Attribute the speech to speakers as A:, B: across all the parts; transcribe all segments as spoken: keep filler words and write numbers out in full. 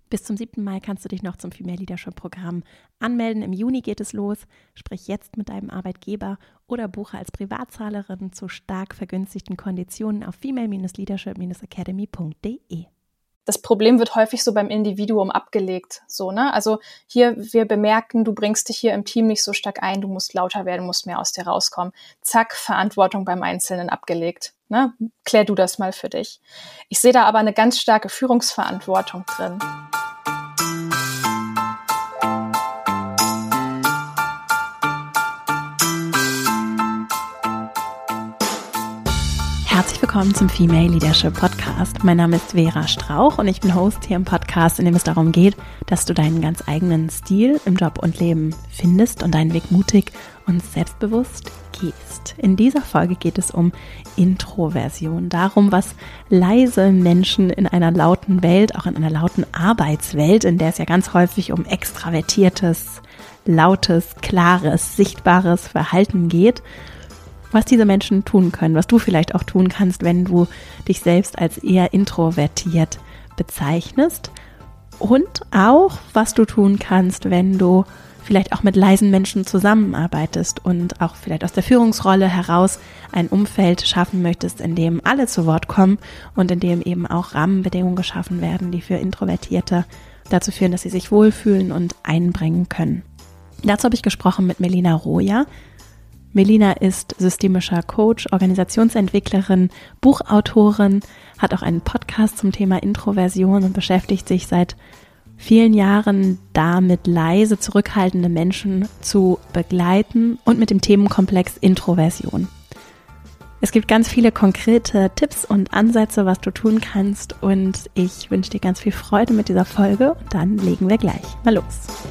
A: Bis zum siebten Mai kannst du dich noch zum Female Leadership Programm anmelden. Im Juni geht es los. Sprich jetzt mit deinem Arbeitgeber oder buche als Privatzahlerin zu stark vergünstigten Konditionen auf female leadership academy punkt de.
B: Das Problem wird häufig so beim Individuum abgelegt. So, ne? Also hier, wir bemerken, du bringst dich hier im Team nicht so stark ein, du musst lauter werden, musst mehr aus dir rauskommen. Zack, Verantwortung beim Einzelnen abgelegt. Ne? Klär du das mal für dich. Ich sehe da aber eine ganz starke Führungsverantwortung drin.
A: Herzlich willkommen zum Female Leadership Podcast. Mein Name ist Vera Strauch und ich bin Host hier im Podcast, in dem es darum geht, dass du deinen ganz eigenen Stil im Job und Leben findest und deinen Weg mutig und selbstbewusst gehst. In dieser Folge geht es um Introversion, darum, was leise Menschen in einer lauten Welt, auch in einer lauten Arbeitswelt, in der es ja ganz häufig um extravertiertes, lautes, klares, sichtbares Verhalten geht, was diese Menschen tun können, was du vielleicht auch tun kannst, wenn du dich selbst als eher introvertiert bezeichnest und auch, was du tun kannst, wenn du vielleicht auch mit leisen Menschen zusammenarbeitest und auch vielleicht aus der Führungsrolle heraus ein Umfeld schaffen möchtest, in dem alle zu Wort kommen und in dem eben auch Rahmenbedingungen geschaffen werden, die für Introvertierte dazu führen, dass sie sich wohlfühlen und einbringen können. Dazu habe ich gesprochen mit Melina Roja. Melina ist systemischer Coach, Organisationsentwicklerin, Buchautorin, hat auch einen Podcast zum Thema Introversion und beschäftigt sich seit vielen Jahren damit, leise, zurückhaltende Menschen zu begleiten und mit dem Themenkomplex Introversion. Es gibt ganz viele konkrete Tipps und Ansätze, was du tun kannst, und ich wünsche dir ganz viel Freude mit dieser Folge und dann legen wir gleich mal los.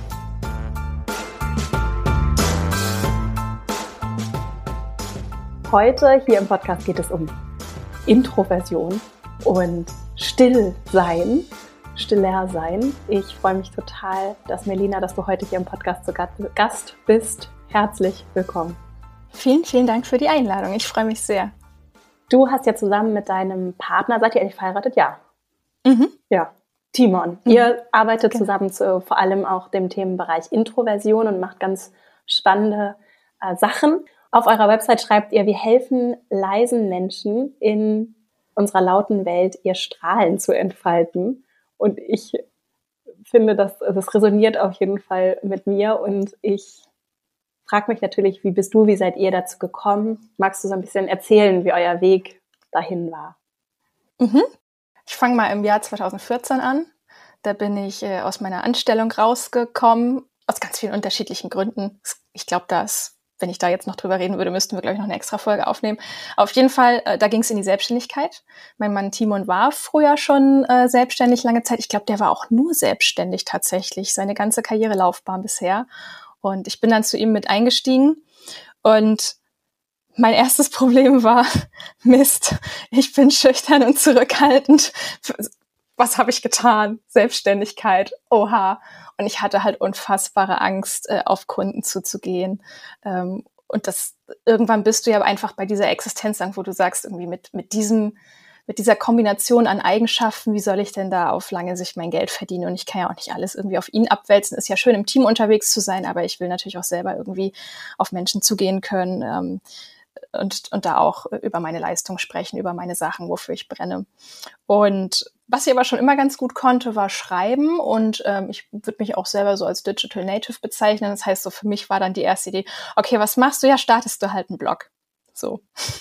A: Heute hier im Podcast geht es um Introversion und Stillsein, stiller sein. Ich freue mich total, dass Melina, dass du heute hier im Podcast zu Gast bist. Herzlich willkommen.
B: Vielen, vielen Dank für die Einladung. Ich freue mich sehr.
A: Du hast ja zusammen mit deinem Partner, seid ihr eigentlich verheiratet? Ja.
B: Mhm.
A: Ja. Timon. Mhm. Ihr arbeitet
B: genau.
A: zusammen zu vor allem auch dem Themenbereich Introversion und macht ganz spannende äh, Sachen. Auf eurer Website schreibt ihr, wir helfen leisen Menschen in unserer lauten Welt, ihr Strahlen zu entfalten. Und ich finde, das, das resoniert auf jeden Fall mit mir. Und ich frage mich natürlich, wie bist du, wie seid ihr dazu gekommen? Magst du so ein bisschen erzählen, wie euer Weg dahin war?
B: Mhm. Ich fange mal im Jahr zwanzig vierzehn an. Da bin ich äh, aus meiner Anstellung rausgekommen, aus ganz vielen unterschiedlichen Gründen. Ich glaube, das wenn ich da jetzt noch drüber reden würde, müssten wir, glaube ich, noch eine extra Folge aufnehmen. Auf jeden Fall, äh, da ging es in die Selbstständigkeit. Mein Mann Timon war früher schon äh, selbstständig lange Zeit. Ich glaube, der war auch nur selbstständig tatsächlich, seine ganze Karrierelaufbahn bisher. Und ich bin dann zu ihm mit eingestiegen. Und mein erstes Problem war, Mist, ich bin schüchtern und zurückhaltend. Was habe ich getan? Selbstständigkeit, oha. Und ich hatte halt unfassbare Angst, äh, auf Kunden zuzugehen. Ähm, und das irgendwann bist du ja einfach bei dieser Existenzangst, wo du sagst, irgendwie mit mit diesem mit dieser Kombination an Eigenschaften, wie soll ich denn da auf lange Sicht mein Geld verdienen? Und ich kann ja auch nicht alles irgendwie auf ihn abwälzen. Ist ja schön, im Team unterwegs zu sein, aber ich will natürlich auch selber irgendwie auf Menschen zugehen können. Ähm, und, und da auch über meine Leistung sprechen, über meine Sachen, wofür ich brenne. Und was ich aber schon immer ganz gut konnte, war Schreiben. Und ähm, ich würde mich auch selber so als Digital Native bezeichnen. Das heißt, so für mich war dann die erste Idee, okay, was machst du? Ja, startest du halt einen Blog. So.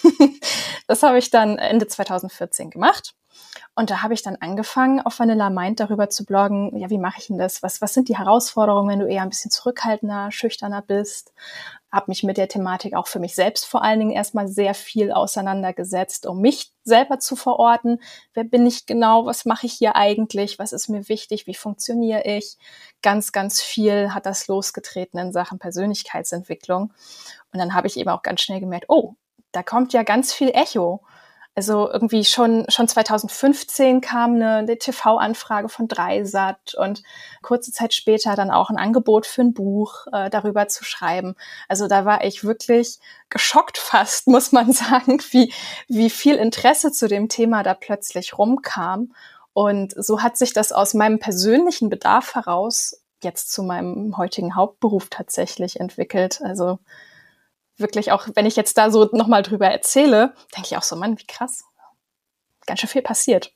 B: Das habe ich dann Ende zwanzig vierzehn gemacht. Und da habe ich dann angefangen, auf Vanilla Mind darüber zu bloggen, ja, wie mache ich denn das? Was, was sind die Herausforderungen, wenn du eher ein bisschen zurückhaltender, schüchterner bist? Habe mich mit der Thematik auch für mich selbst vor allen Dingen erstmal sehr viel auseinandergesetzt, um mich selber zu verorten. Wer bin ich genau? Was mache ich hier eigentlich? Was ist mir wichtig? Wie funktioniere ich? Ganz, ganz viel hat das losgetreten in Sachen Persönlichkeitsentwicklung. Und dann habe ich eben auch ganz schnell gemerkt, oh, da kommt ja ganz viel Echo. Also irgendwie schon schon zwanzig fünfzehn kam eine, eine T V-Anfrage von Dreisat und kurze Zeit später dann auch ein Angebot für ein Buch äh, darüber zu schreiben. Also da war ich wirklich geschockt fast, muss man sagen, wie wie viel Interesse zu dem Thema da plötzlich rumkam. Und so hat sich das aus meinem persönlichen Bedarf heraus jetzt zu meinem heutigen Hauptberuf tatsächlich entwickelt. Also wirklich auch, wenn ich jetzt da so nochmal drüber erzähle, denke ich auch so, Mann, wie krass. Ganz schön viel passiert.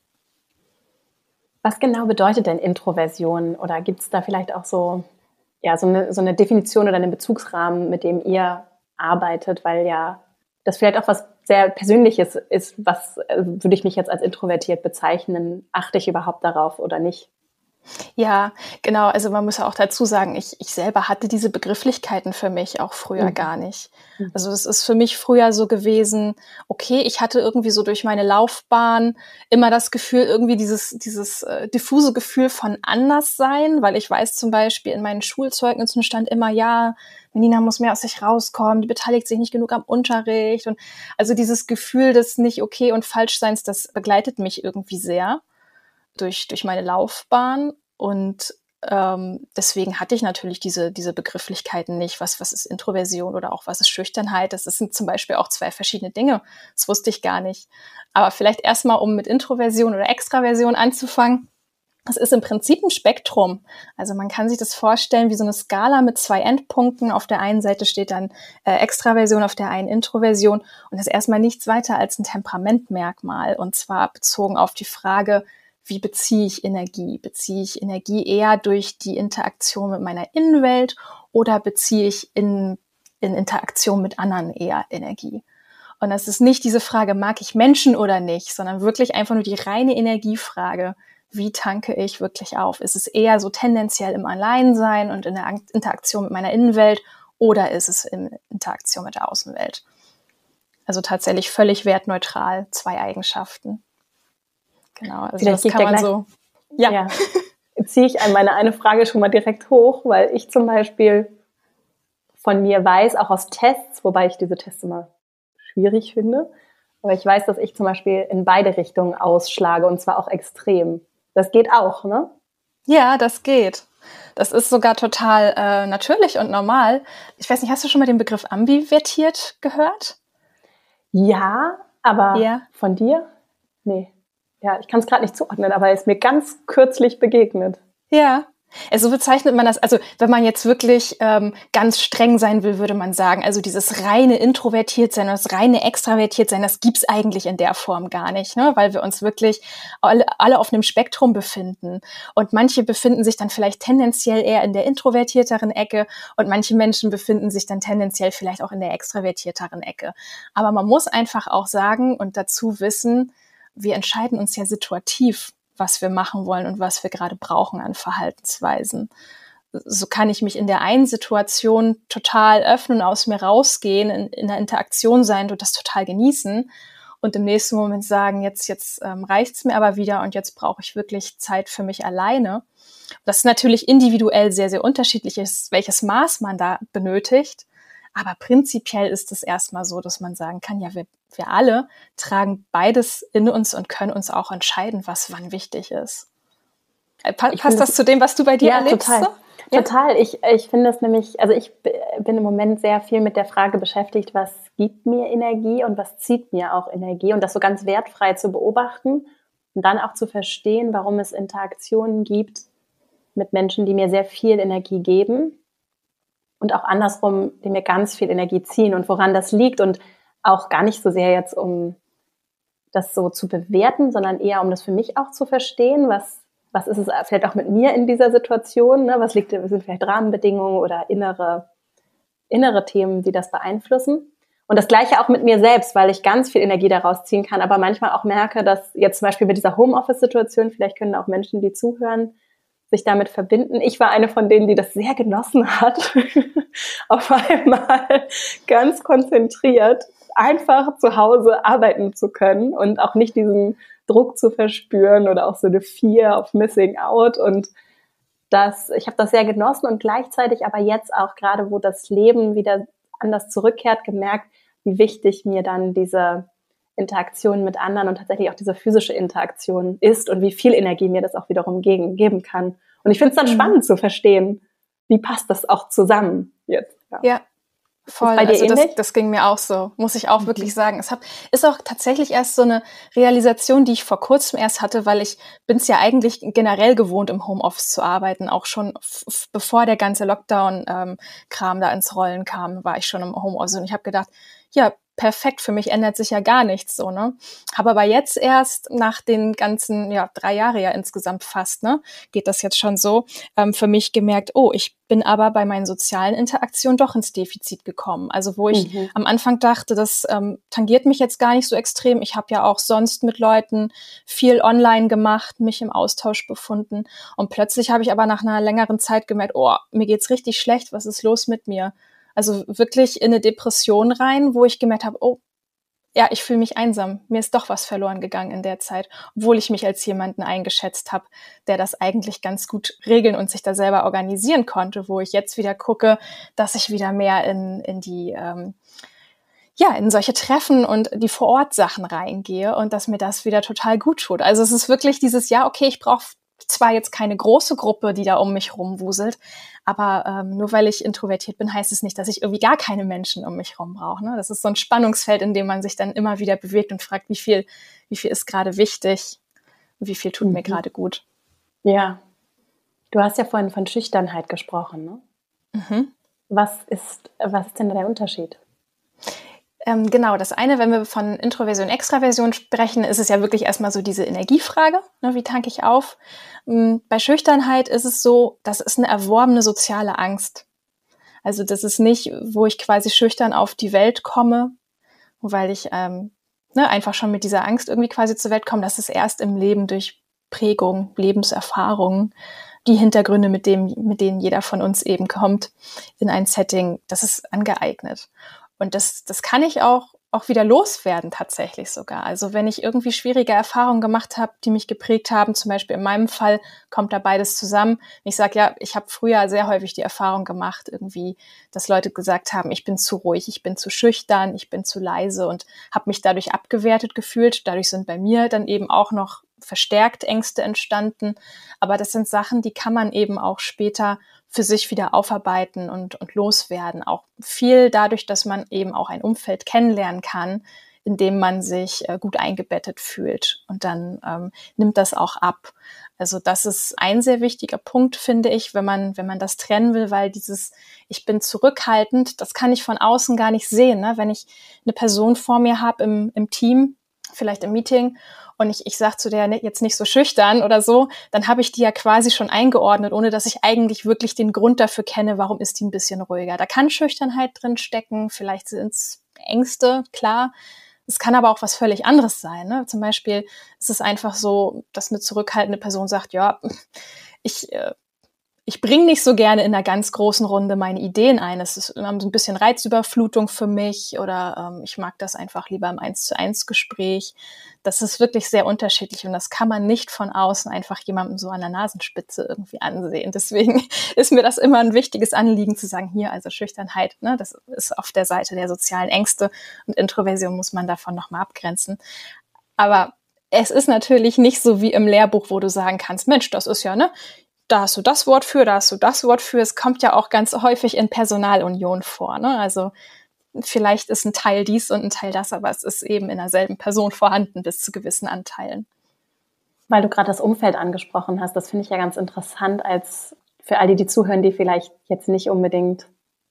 A: Was genau bedeutet denn Introversion? Oder gibt es da vielleicht auch so, ja, so eine, so eine Definition oder einen Bezugsrahmen, mit dem ihr arbeitet? Weil ja das vielleicht auch was sehr Persönliches ist. Was äh, würde ich mich jetzt als introvertiert bezeichnen? Achte ich überhaupt darauf oder nicht?
B: Ja, genau. Also man muss ja auch dazu sagen, ich, ich selber hatte diese Begrifflichkeiten für mich auch früher mhm. gar nicht. Also es ist für mich früher so gewesen, okay, ich hatte irgendwie so durch meine Laufbahn immer das Gefühl, irgendwie dieses, dieses äh, diffuse Gefühl von Anderssein, weil ich weiß zum Beispiel, in meinen Schulzeugnissen stand immer, ja, Melina muss mehr aus sich rauskommen, die beteiligt sich nicht genug am Unterricht. Und also dieses Gefühl des nicht okay und Falschseins, das begleitet mich irgendwie sehr durch, durch meine Laufbahn. Und ähm, deswegen hatte ich natürlich diese, diese Begrifflichkeiten nicht. Was, was ist Introversion oder auch was ist Schüchternheit? Das sind zum Beispiel auch zwei verschiedene Dinge. Das wusste ich gar nicht. Aber vielleicht erstmal, um mit Introversion oder Extraversion anzufangen. Das ist im Prinzip ein Spektrum. Also man kann sich das vorstellen wie so eine Skala mit zwei Endpunkten. Auf der einen Seite steht dann äh, Extraversion, auf der einen Introversion. Und das ist erstmal nichts weiter als ein Temperamentmerkmal. Und zwar bezogen auf die Frage, wie beziehe ich Energie? Beziehe ich Energie eher durch die Interaktion mit meiner Innenwelt oder beziehe ich in, in Interaktion mit anderen eher Energie? Und das ist nicht diese Frage, mag ich Menschen oder nicht, sondern wirklich einfach nur die reine Energiefrage. Wie tanke ich wirklich auf? Ist es eher so tendenziell im Alleinsein und in der Interaktion mit meiner Innenwelt oder ist es in Interaktion mit der Außenwelt? Also tatsächlich völlig wertneutral, zwei Eigenschaften. Genau, also
A: Vielleicht
B: das kann man
A: gleich,
B: so, ja.
A: ja. Jetzt ziehe ich meine eine Frage schon mal direkt hoch, weil ich zum Beispiel von mir weiß, auch aus Tests, wobei ich diese Tests immer schwierig finde, aber ich weiß, dass ich zum Beispiel in beide Richtungen ausschlage und zwar auch extrem. Das geht auch, ne?
B: Ja, das geht. Das ist sogar total äh, natürlich und normal. Ich weiß nicht, hast du schon mal den Begriff ambivertiert gehört?
A: Ja, aber
B: ja.
A: Von dir? Nee. Ja, ich kann es gerade nicht zuordnen, aber er ist mir ganz kürzlich begegnet.
B: Ja, also bezeichnet man das, also wenn man jetzt wirklich ähm, ganz streng sein will, würde man sagen, also dieses reine Introvertiertsein und das reine Extravertiertsein, das gibt's eigentlich in der Form gar nicht, ne? Weil wir uns wirklich alle, alle auf einem Spektrum befinden. Und manche befinden sich dann vielleicht tendenziell eher in der introvertierteren Ecke und manche Menschen befinden sich dann tendenziell vielleicht auch in der extravertierteren Ecke. Aber man muss einfach auch sagen und dazu wissen, wir entscheiden uns ja situativ, was wir machen wollen und was wir gerade brauchen an Verhaltensweisen. So kann ich mich in der einen Situation total öffnen, aus mir rausgehen, in, in der Interaktion sein und das total genießen und im nächsten Moment sagen, jetzt, jetzt ähm, reicht's mir aber wieder und jetzt brauche ich wirklich Zeit für mich alleine. Das ist natürlich individuell sehr, sehr unterschiedlich, ist, welches Maß man da benötigt. Aber prinzipiell ist es erstmal so, dass man sagen kann, ja, wir, wir alle tragen beides in uns und können uns auch entscheiden, was wann wichtig ist. Pa- passt das zu dem, was du bei dir
A: ja,
B: erlebst?
A: Total.
B: So?
A: Ja, total. Ich, ich finde es nämlich, also ich bin im Moment sehr viel mit der Frage beschäftigt, was gibt mir Energie und was zieht mir auch Energie und das so ganz wertfrei zu beobachten und dann auch zu verstehen, warum es Interaktionen gibt mit Menschen, die mir sehr viel Energie geben. Und auch andersrum, die mir ganz viel Energie ziehen und woran das liegt und auch gar nicht so sehr jetzt, um das so zu bewerten, sondern eher, um das für mich auch zu verstehen, was, was ist es vielleicht auch mit mir in dieser Situation, ne? Was liegt, sind vielleicht Rahmenbedingungen oder innere, innere Themen, die das beeinflussen. Und das Gleiche auch mit mir selbst, weil ich ganz viel Energie daraus ziehen kann, aber manchmal auch merke, dass jetzt zum Beispiel mit dieser Homeoffice-Situation, vielleicht können auch Menschen, die zuhören, sich damit verbinden. Ich war eine von denen, die das sehr genossen hat, auf einmal ganz konzentriert einfach zu Hause arbeiten zu können und auch nicht diesen Druck zu verspüren oder auch so eine Fear of missing out. Und das, ich habe das sehr genossen und gleichzeitig aber jetzt auch gerade, wo das Leben wieder anders zurückkehrt, gemerkt, wie wichtig mir dann diese Interaktion mit anderen und tatsächlich auch diese physische Interaktion ist und wie viel Energie mir das auch wiederum gegen, geben kann. Und ich finde es dann mhm. spannend zu verstehen, wie passt das auch zusammen jetzt.
B: Ja. ja, Voll,
C: bei dir
B: also das,
C: ähnlich?
B: das ging mir auch so, muss ich auch
C: Mhm.
B: wirklich sagen. Es hab, ist auch tatsächlich erst so eine Realisation, die ich vor kurzem erst hatte, weil ich bin es ja eigentlich generell gewohnt, im Homeoffice zu arbeiten. Auch schon f- f- bevor der ganze Lockdown-Kram da ins Rollen kam, war ich schon im Homeoffice. Und ich habe gedacht, ja, perfekt, für mich ändert sich ja gar nichts so, ne? Habe aber jetzt erst nach den ganzen, ja, drei Jahre ja insgesamt fast, ne, geht das jetzt schon so, ähm, für mich gemerkt, oh, ich bin aber bei meinen sozialen Interaktionen doch ins Defizit gekommen. Also wo ich
C: Mhm.
B: am Anfang dachte, das ähm, tangiert mich jetzt gar nicht so extrem. Ich habe ja auch sonst mit Leuten viel online gemacht, mich im Austausch befunden. Und plötzlich habe ich aber nach einer längeren Zeit gemerkt, oh, mir geht's richtig schlecht, was ist los mit mir? Also wirklich in eine Depression rein, wo ich gemerkt habe, oh, ja, ich fühle mich einsam. Mir ist doch was verloren gegangen in der Zeit, obwohl ich mich als jemanden eingeschätzt habe, der das eigentlich ganz gut regeln und sich da selber organisieren konnte, wo ich jetzt wieder gucke, dass ich wieder mehr in, in die, ähm, ja, in solche Treffen und die Vor-Ort-Sachen reingehe und dass mir das wieder total gut tut. Also es ist wirklich dieses, ja, okay, ich brauche zwar jetzt keine große Gruppe, die da um mich rumwuselt, aber ähm, nur weil ich introvertiert bin, heißt es nicht, dass ich irgendwie gar keine Menschen um mich rum brauche. Ne? Das ist so ein Spannungsfeld, in dem man sich dann immer wieder bewegt und fragt, wie viel, wie viel ist gerade wichtig, wie viel tut
C: Mhm.
B: mir gerade gut.
C: Ja, du hast ja vorhin von Schüchternheit gesprochen, ne?
B: Mhm.
C: Was ist, was ist denn da der Unterschied?
B: Ähm, genau, das eine, wenn wir von Introversion und Extraversion sprechen, ist es ja wirklich erstmal so diese Energiefrage, ne, wie tanke ich auf? Ähm, bei Schüchternheit ist es so, das ist eine erworbene soziale Angst. Also das ist nicht, wo ich quasi schüchtern auf die Welt komme, weil ich ähm, ne, einfach schon mit dieser Angst irgendwie quasi zur Welt komme. Das ist erst im Leben durch Prägung, Lebenserfahrungen, die Hintergründe, mit dem, mit denen jeder von uns eben kommt in ein Setting, das ist angeeignet. Und das, das kann ich auch, auch wieder loswerden tatsächlich sogar. Also wenn ich irgendwie schwierige Erfahrungen gemacht habe, die mich geprägt haben, zum Beispiel in meinem Fall kommt da beides zusammen. Ich sage ja, ich habe früher sehr häufig die Erfahrung gemacht, irgendwie, dass Leute gesagt haben, ich bin zu ruhig, ich bin zu schüchtern, ich bin zu leise und habe mich dadurch abgewertet gefühlt. Dadurch sind bei mir dann eben auch noch verstärkt Ängste entstanden. Aber das sind Sachen, die kann man eben auch später für sich wieder aufarbeiten und, und loswerden. Auch viel dadurch, dass man eben auch ein Umfeld kennenlernen kann, in dem man sich äh, gut eingebettet fühlt. Und dann ähm, nimmt das auch ab. Also das ist ein sehr wichtiger Punkt, finde ich, wenn man, wenn man das trennen will, weil dieses ich bin zurückhaltend, das kann ich von außen gar nicht sehen. Ne? Wenn ich eine Person vor mir habe im, im Team, vielleicht im Meeting, und ich, ich sage zu der jetzt nicht so schüchtern oder so, dann habe ich die ja quasi schon eingeordnet, ohne dass ich eigentlich wirklich den Grund dafür kenne, warum ist die ein bisschen ruhiger. Da kann Schüchternheit drin stecken, vielleicht sind es Ängste, klar. Es kann aber auch was völlig anderes sein. Ne? Zum Beispiel ist es einfach so, dass eine zurückhaltende Person sagt, ja, ich... Äh, Ich bringe nicht so gerne in einer ganz großen Runde meine Ideen ein. Es ist immer so ein bisschen Reizüberflutung für mich oder ähm, ich mag das einfach lieber im eins zu eins Gespräch. Das ist wirklich sehr unterschiedlich und das kann man nicht von außen einfach jemandem so an der Nasenspitze irgendwie ansehen. Deswegen ist mir das immer ein wichtiges Anliegen zu sagen, hier also Schüchternheit, ne, das ist auf der Seite der sozialen Ängste und Introversion muss man davon nochmal abgrenzen. Aber es ist natürlich nicht so wie im Lehrbuch, wo du sagen kannst, Mensch, das ist ja, ne, da hast du das Wort für, da hast du das Wort für. Es kommt ja auch ganz häufig in Personalunion vor. Ne? Also vielleicht ist ein Teil dies und ein Teil das, aber es ist eben in derselben Person vorhanden bis zu gewissen Anteilen.
C: Weil du gerade das Umfeld angesprochen hast, das finde ich ja ganz interessant, als für all die, die zuhören, die vielleicht jetzt nicht unbedingt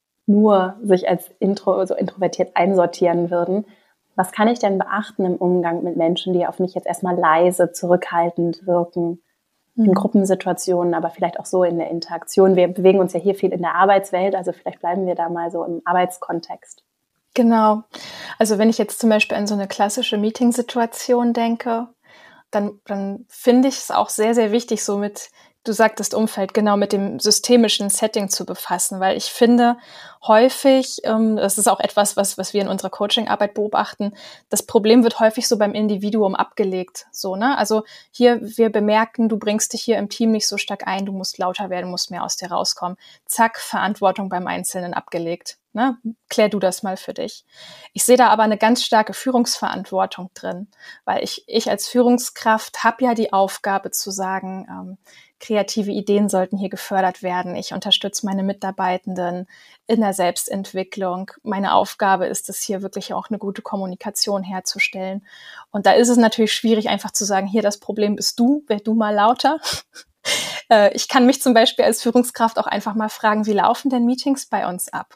C: nur sich als intro, so introvertiert einsortieren würden. Was kann ich denn beachten im Umgang mit Menschen, die auf mich jetzt erstmal leise, zurückhaltend wirken? In Gruppensituationen, aber vielleicht auch so in der Interaktion. Wir bewegen uns ja hier viel in der Arbeitswelt, also vielleicht bleiben wir da mal so im Arbeitskontext.
B: Genau. Also wenn ich jetzt zum Beispiel an so eine klassische Meetingsituation denke, dann, dann finde ich es auch sehr, sehr wichtig, so mit, du sagtest Umfeld, genau mit dem systemischen Setting zu befassen, weil ich finde häufig, ähm, das ist auch etwas, was, was wir in unserer Coaching-Arbeit beobachten, das Problem wird häufig so beim Individuum abgelegt, so, ne? Also hier, wir bemerken, du bringst dich hier im Team nicht so stark ein, du musst lauter werden, musst mehr aus dir rauskommen. Zack, Verantwortung beim Einzelnen abgelegt. Ne? Klär du das mal für dich. Ich sehe da aber eine ganz starke Führungsverantwortung drin, weil ich, ich als Führungskraft habe ja die Aufgabe zu sagen, ähm, kreative Ideen sollten hier gefördert werden. Ich unterstütze meine Mitarbeitenden in der Selbstentwicklung. Meine Aufgabe ist es hier wirklich auch eine gute Kommunikation herzustellen. Und da ist es natürlich schwierig, einfach zu sagen, hier, das Problem bist du, werd du mal lauter. Ich kann mich zum Beispiel als Führungskraft auch einfach mal fragen, wie laufen denn Meetings bei uns ab?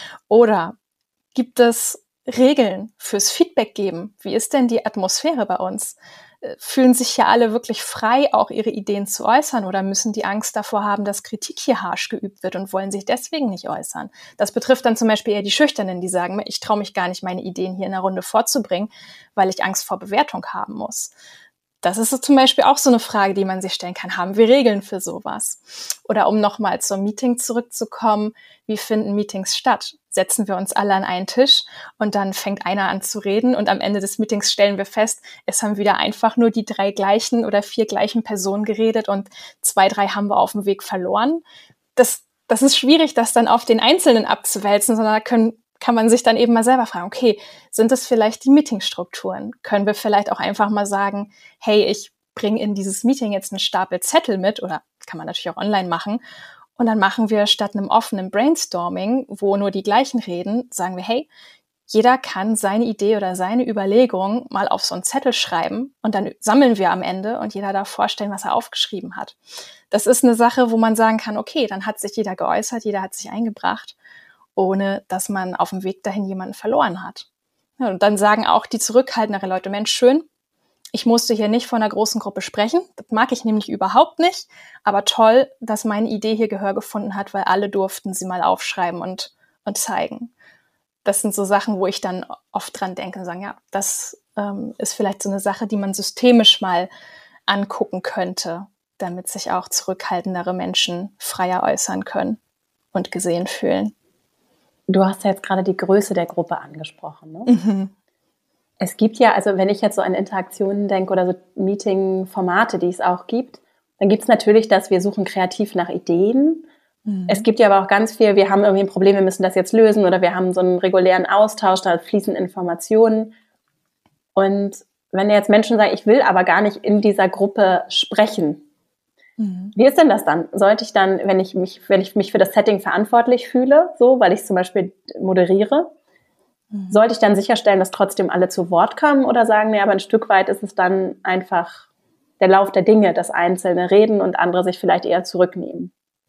B: Oder gibt es Regeln fürs Feedback geben? Wie ist denn die Atmosphäre bei uns? Fühlen sich hier alle wirklich frei, auch ihre Ideen zu äußern, oder müssen die Angst davor haben, dass Kritik hier harsch geübt wird und wollen sich deswegen nicht äußern? Das betrifft dann zum Beispiel eher die Schüchternen, die sagen, ich traue mich gar nicht, meine Ideen hier in der Runde vorzubringen, weil ich Angst vor Bewertung haben muss. Das ist so zum Beispiel auch so eine Frage, die man sich stellen kann. Haben wir Regeln für sowas? Oder um nochmal zum Meeting zurückzukommen, wie finden Meetings statt? Setzen wir uns alle an einen Tisch und dann fängt einer an zu reden und am Ende des Meetings stellen wir fest, es haben wieder einfach nur die drei gleichen oder vier gleichen Personen geredet und zwei, drei haben wir auf dem Weg verloren. Das, das ist schwierig, das dann auf den Einzelnen abzuwälzen, sondern da können kann man sich dann eben mal selber fragen, okay, sind es vielleicht die Meetingstrukturen? Können wir vielleicht auch einfach mal sagen, hey, ich bringe in dieses Meeting jetzt einen Stapel Zettel mit, oder kann man natürlich auch online machen, und dann machen wir statt einem offenen Brainstorming, wo nur die gleichen reden, sagen wir, hey, jeder kann seine Idee oder seine Überlegung mal auf so einen Zettel schreiben und dann sammeln wir am Ende und jeder darf vorstellen, was er aufgeschrieben hat. Das ist eine Sache, wo man sagen kann, okay, dann hat sich jeder geäußert, jeder hat sich eingebracht, ohne dass man auf dem Weg dahin jemanden verloren hat. Ja, und dann sagen auch die zurückhaltenderen Leute, Mensch, schön, ich musste hier nicht vor einer großen Gruppe sprechen, das mag ich nämlich überhaupt nicht, aber toll, dass meine Idee hier Gehör gefunden hat, weil alle durften sie mal aufschreiben und, und zeigen. Das sind so Sachen, wo ich dann oft dran denke und sagen, ja, das ähm, ist vielleicht so eine Sache, die man systemisch mal angucken könnte, damit sich auch zurückhaltendere Menschen freier äußern können und gesehen fühlen.
C: Du hast ja jetzt gerade die Größe der Gruppe angesprochen, ne?
B: Mhm.
C: Es gibt ja, also wenn ich jetzt so an Interaktionen denke oder so Meeting-Formate, die es auch gibt, dann gibt es natürlich, dass wir suchen kreativ nach Ideen. Mhm. Es gibt ja aber auch ganz viel, wir haben irgendwie ein Problem, wir müssen das jetzt lösen, oder wir haben so einen regulären Austausch, da fließen Informationen. Und wenn jetzt Menschen sagen, ich will aber gar nicht in dieser Gruppe sprechen, mhm. wie ist denn das dann? Sollte ich dann, wenn ich mich, wenn ich mich für das Setting verantwortlich fühle, so, weil ich zum Beispiel moderiere, mhm. sollte ich dann sicherstellen, dass trotzdem alle zu Wort kommen, oder sagen, nee, aber ein Stück weit ist es dann einfach der Lauf der Dinge, dass Einzelne reden und andere sich vielleicht eher zurücknehmen?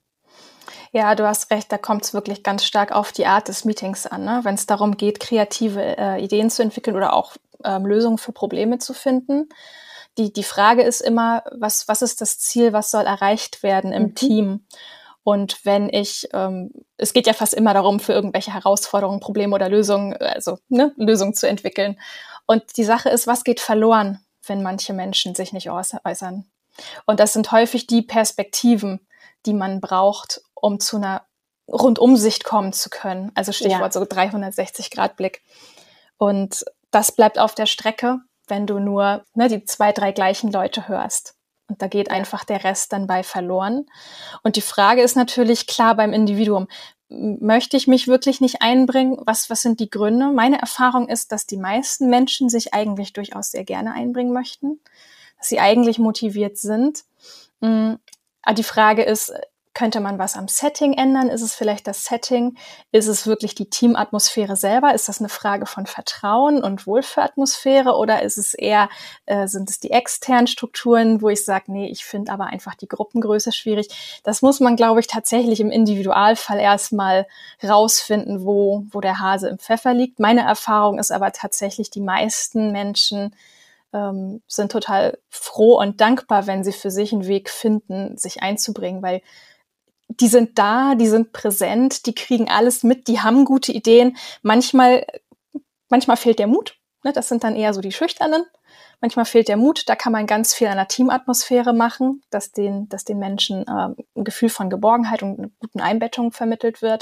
B: Ja, du hast recht, da kommt es wirklich ganz stark auf die Art des Meetings an, ne? Wenn es darum geht, kreative äh, Ideen zu entwickeln oder auch ähm, Lösungen für Probleme zu finden. Die, die Frage ist immer, was, was ist das Ziel, was soll erreicht werden im mhm. Team? Und wenn ich, ähm, es geht ja fast immer darum, für irgendwelche Herausforderungen, Probleme oder Lösungen, also ne, Lösungen zu entwickeln. Und die Sache ist, was geht verloren, wenn manche Menschen sich nicht äußern? Und das sind häufig die Perspektiven, die man braucht, um zu einer Rundumsicht kommen zu können. Also Stichwort ja. so dreihundertsechzig Grad Blick. Und das bleibt auf der Strecke, wenn du nur ne, die zwei, drei gleichen Leute hörst. Und da geht ja. einfach der Rest dann bei verloren. Und die Frage ist natürlich klar beim Individuum, möchte ich mich wirklich nicht einbringen? Was, was sind die Gründe? Meine Erfahrung ist, dass die meisten Menschen sich eigentlich durchaus sehr gerne einbringen möchten, dass sie eigentlich motiviert sind. Aber die Frage ist, könnte man was am Setting ändern? Ist es vielleicht das Setting? Ist es wirklich die Teamatmosphäre selber? Ist das eine Frage von Vertrauen und Wohlfühlatmosphäre? Oder ist es eher, äh, sind es die externen Strukturen, wo ich sage, nee, ich finde aber einfach die Gruppengröße schwierig? Das muss man, glaube ich, tatsächlich im Individualfall erstmal rausfinden, wo, wo der Hase im Pfeffer liegt. Meine Erfahrung ist aber tatsächlich, die meisten Menschen ähm, sind total froh und dankbar, wenn sie für sich einen Weg finden, sich einzubringen, weil die sind da, die sind präsent, die kriegen alles mit, die haben gute Ideen. Manchmal, manchmal fehlt der Mut, ne? Das sind dann eher so die Schüchternen. Manchmal fehlt der Mut, da kann man ganz viel an der Teamatmosphäre machen, dass den, dass den Menschen äh, ein Gefühl von Geborgenheit und einer guten Einbettung vermittelt wird.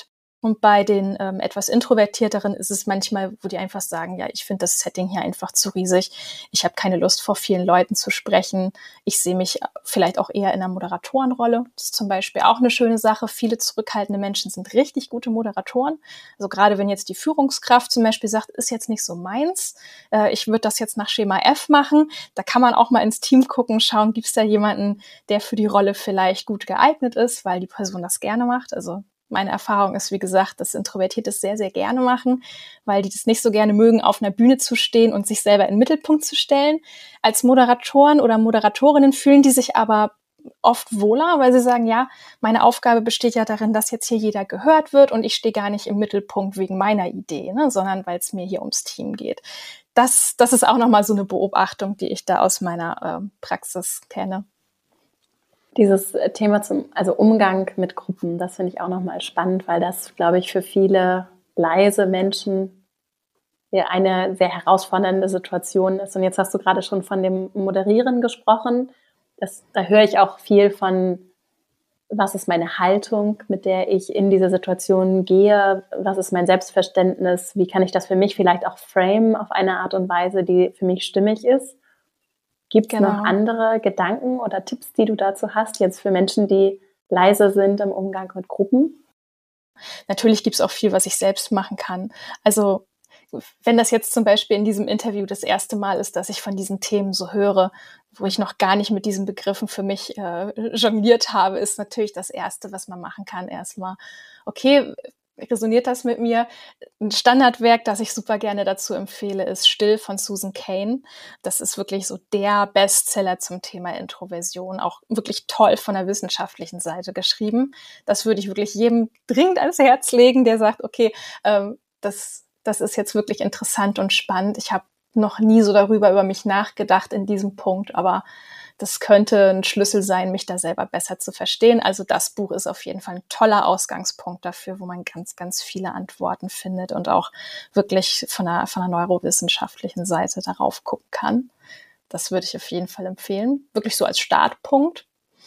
B: Und bei den ähm, etwas Introvertierteren ist es manchmal, wo die einfach sagen, ja, ich finde das Setting hier einfach zu riesig. Ich habe keine Lust, vor vielen Leuten zu sprechen. Ich sehe mich vielleicht auch eher in einer Moderatorenrolle. Das ist zum Beispiel auch eine schöne Sache. Viele zurückhaltende Menschen sind richtig gute Moderatoren. Also gerade wenn jetzt die Führungskraft zum Beispiel sagt, ist jetzt nicht so meins, äh, ich würde das jetzt nach Schema F machen. Da kann man auch mal ins Team gucken, schauen, gibt es da jemanden, der für die Rolle vielleicht gut geeignet ist, weil die Person das gerne macht. Also meine Erfahrung ist, wie gesagt, dass Introvertierte es sehr, sehr gerne machen, weil die das nicht so gerne mögen, auf einer Bühne zu stehen und sich selber in den Mittelpunkt zu stellen. Als Moderatoren oder Moderatorinnen fühlen die sich aber oft wohler, weil sie sagen, ja, meine Aufgabe besteht ja darin, dass jetzt hier jeder gehört wird und ich stehe gar nicht im Mittelpunkt wegen meiner Idee, ne, sondern weil es mir hier ums Team geht. Das, das ist auch nochmal so eine Beobachtung, die ich da aus meiner äh, Praxis kenne.
C: Dieses Thema zum, also Umgang mit Gruppen, das finde ich auch nochmal spannend, weil das, glaube ich, für viele leise Menschen ja eine sehr herausfordernde Situation ist. Und jetzt hast du gerade schon von dem Moderieren gesprochen. Das, da höre ich auch viel von, was ist meine Haltung, mit der ich in diese Situation gehe? Was ist mein Selbstverständnis? Wie kann ich das für mich vielleicht auch framen auf eine Art und Weise, die für mich stimmig ist? Gibt es genau. noch andere Gedanken oder Tipps, die du dazu hast, jetzt für Menschen, die leise sind im Umgang mit Gruppen?
B: Natürlich gibt es auch viel, was ich selbst machen kann. Also wenn das jetzt zum Beispiel in diesem Interview das erste Mal ist, dass ich von diesen Themen so höre, wo ich noch gar nicht mit diesen Begriffen für mich äh, jongliert habe, ist natürlich das Erste, was man machen kann, erstmal, okay, resoniert das mit mir? Ein Standardwerk, das ich super gerne dazu empfehle, ist Still von Susan Cain. Das ist wirklich so der Bestseller zum Thema Introversion, auch wirklich toll von der wissenschaftlichen Seite geschrieben. Das würde ich wirklich jedem dringend ans Herz legen, der sagt, okay, ähm, das, das ist jetzt wirklich interessant und spannend. Ich habe noch nie so darüber über mich nachgedacht in diesem Punkt, aber das könnte ein Schlüssel sein, mich da selber besser zu verstehen. Also das Buch ist auf jeden Fall ein toller Ausgangspunkt dafür, wo man ganz, ganz viele Antworten findet und auch wirklich von einer, von einer neurowissenschaftlichen Seite darauf gucken kann. Das würde ich auf jeden Fall empfehlen. Wirklich so als Startpunkt.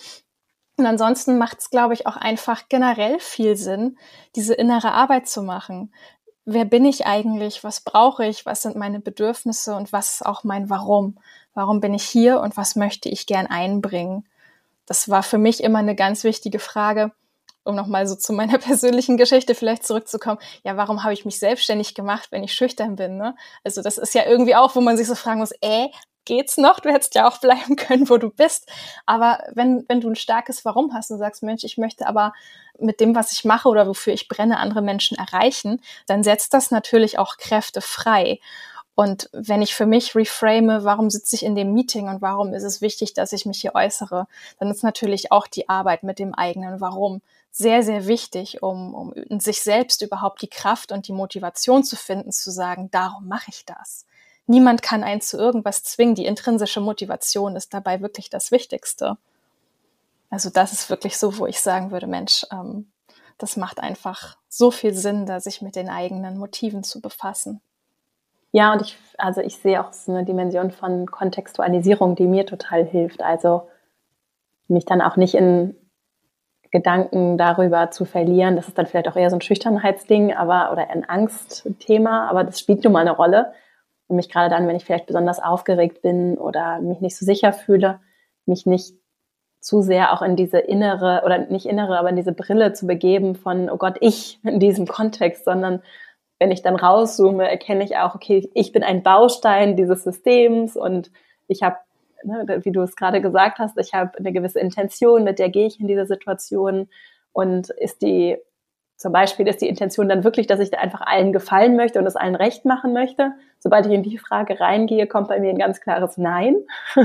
B: Und ansonsten macht es, glaube ich, auch einfach generell viel Sinn, diese innere Arbeit zu machen. Wer bin ich eigentlich? Was brauche ich? Was sind meine Bedürfnisse? Und was ist auch mein Warum? Warum bin ich hier und was möchte ich gern einbringen? Das war für mich immer eine ganz wichtige Frage, um nochmal so zu meiner persönlichen Geschichte vielleicht zurückzukommen. Ja, warum habe ich mich selbstständig gemacht, wenn ich schüchtern bin? Ne? Also das ist ja irgendwie auch, wo man sich so fragen muss, äh, geht's noch? Du hättest ja auch bleiben können, wo du bist. Aber wenn, wenn du ein starkes Warum hast und sagst, Mensch, ich möchte aber mit dem, was ich mache oder wofür ich brenne, andere Menschen erreichen, dann setzt das natürlich auch Kräfte frei. Und wenn ich für mich reframe, warum sitze ich in dem Meeting und warum ist es wichtig, dass ich mich hier äußere, dann ist natürlich auch die Arbeit mit dem eigenen Warum sehr, sehr wichtig, um, um in sich selbst überhaupt die Kraft und die Motivation zu finden, zu sagen, darum mache ich das. Niemand kann einen zu irgendwas zwingen. Die intrinsische Motivation ist dabei wirklich das Wichtigste. Also das ist wirklich so, wo ich sagen würde, Mensch, ähm, das macht einfach so viel Sinn, da sich mit den eigenen Motiven zu befassen.
C: Ja, und ich, also ich sehe auch so eine Dimension von Kontextualisierung, die mir total hilft. Also mich dann auch nicht in Gedanken darüber zu verlieren. Das ist dann vielleicht auch eher so ein Schüchternheitsding, aber oder ein Angstthema, aber das spielt nun mal eine Rolle. Und mich gerade dann, wenn ich vielleicht besonders aufgeregt bin oder mich nicht so sicher fühle, mich nicht zu sehr auch in diese innere, oder nicht innere, aber in diese Brille zu begeben von, oh Gott, ich in diesem Kontext, sondern wenn ich dann rauszoome, erkenne ich auch, okay, ich bin ein Baustein dieses Systems und ich habe, ne, wie du es gerade gesagt hast, ich habe eine gewisse Intention, mit der gehe ich in diese Situation und ist die, zum Beispiel ist die Intention dann wirklich, dass ich da einfach allen gefallen möchte und es allen recht machen möchte. Sobald ich in die Frage reingehe, kommt bei mir ein ganz klares Nein.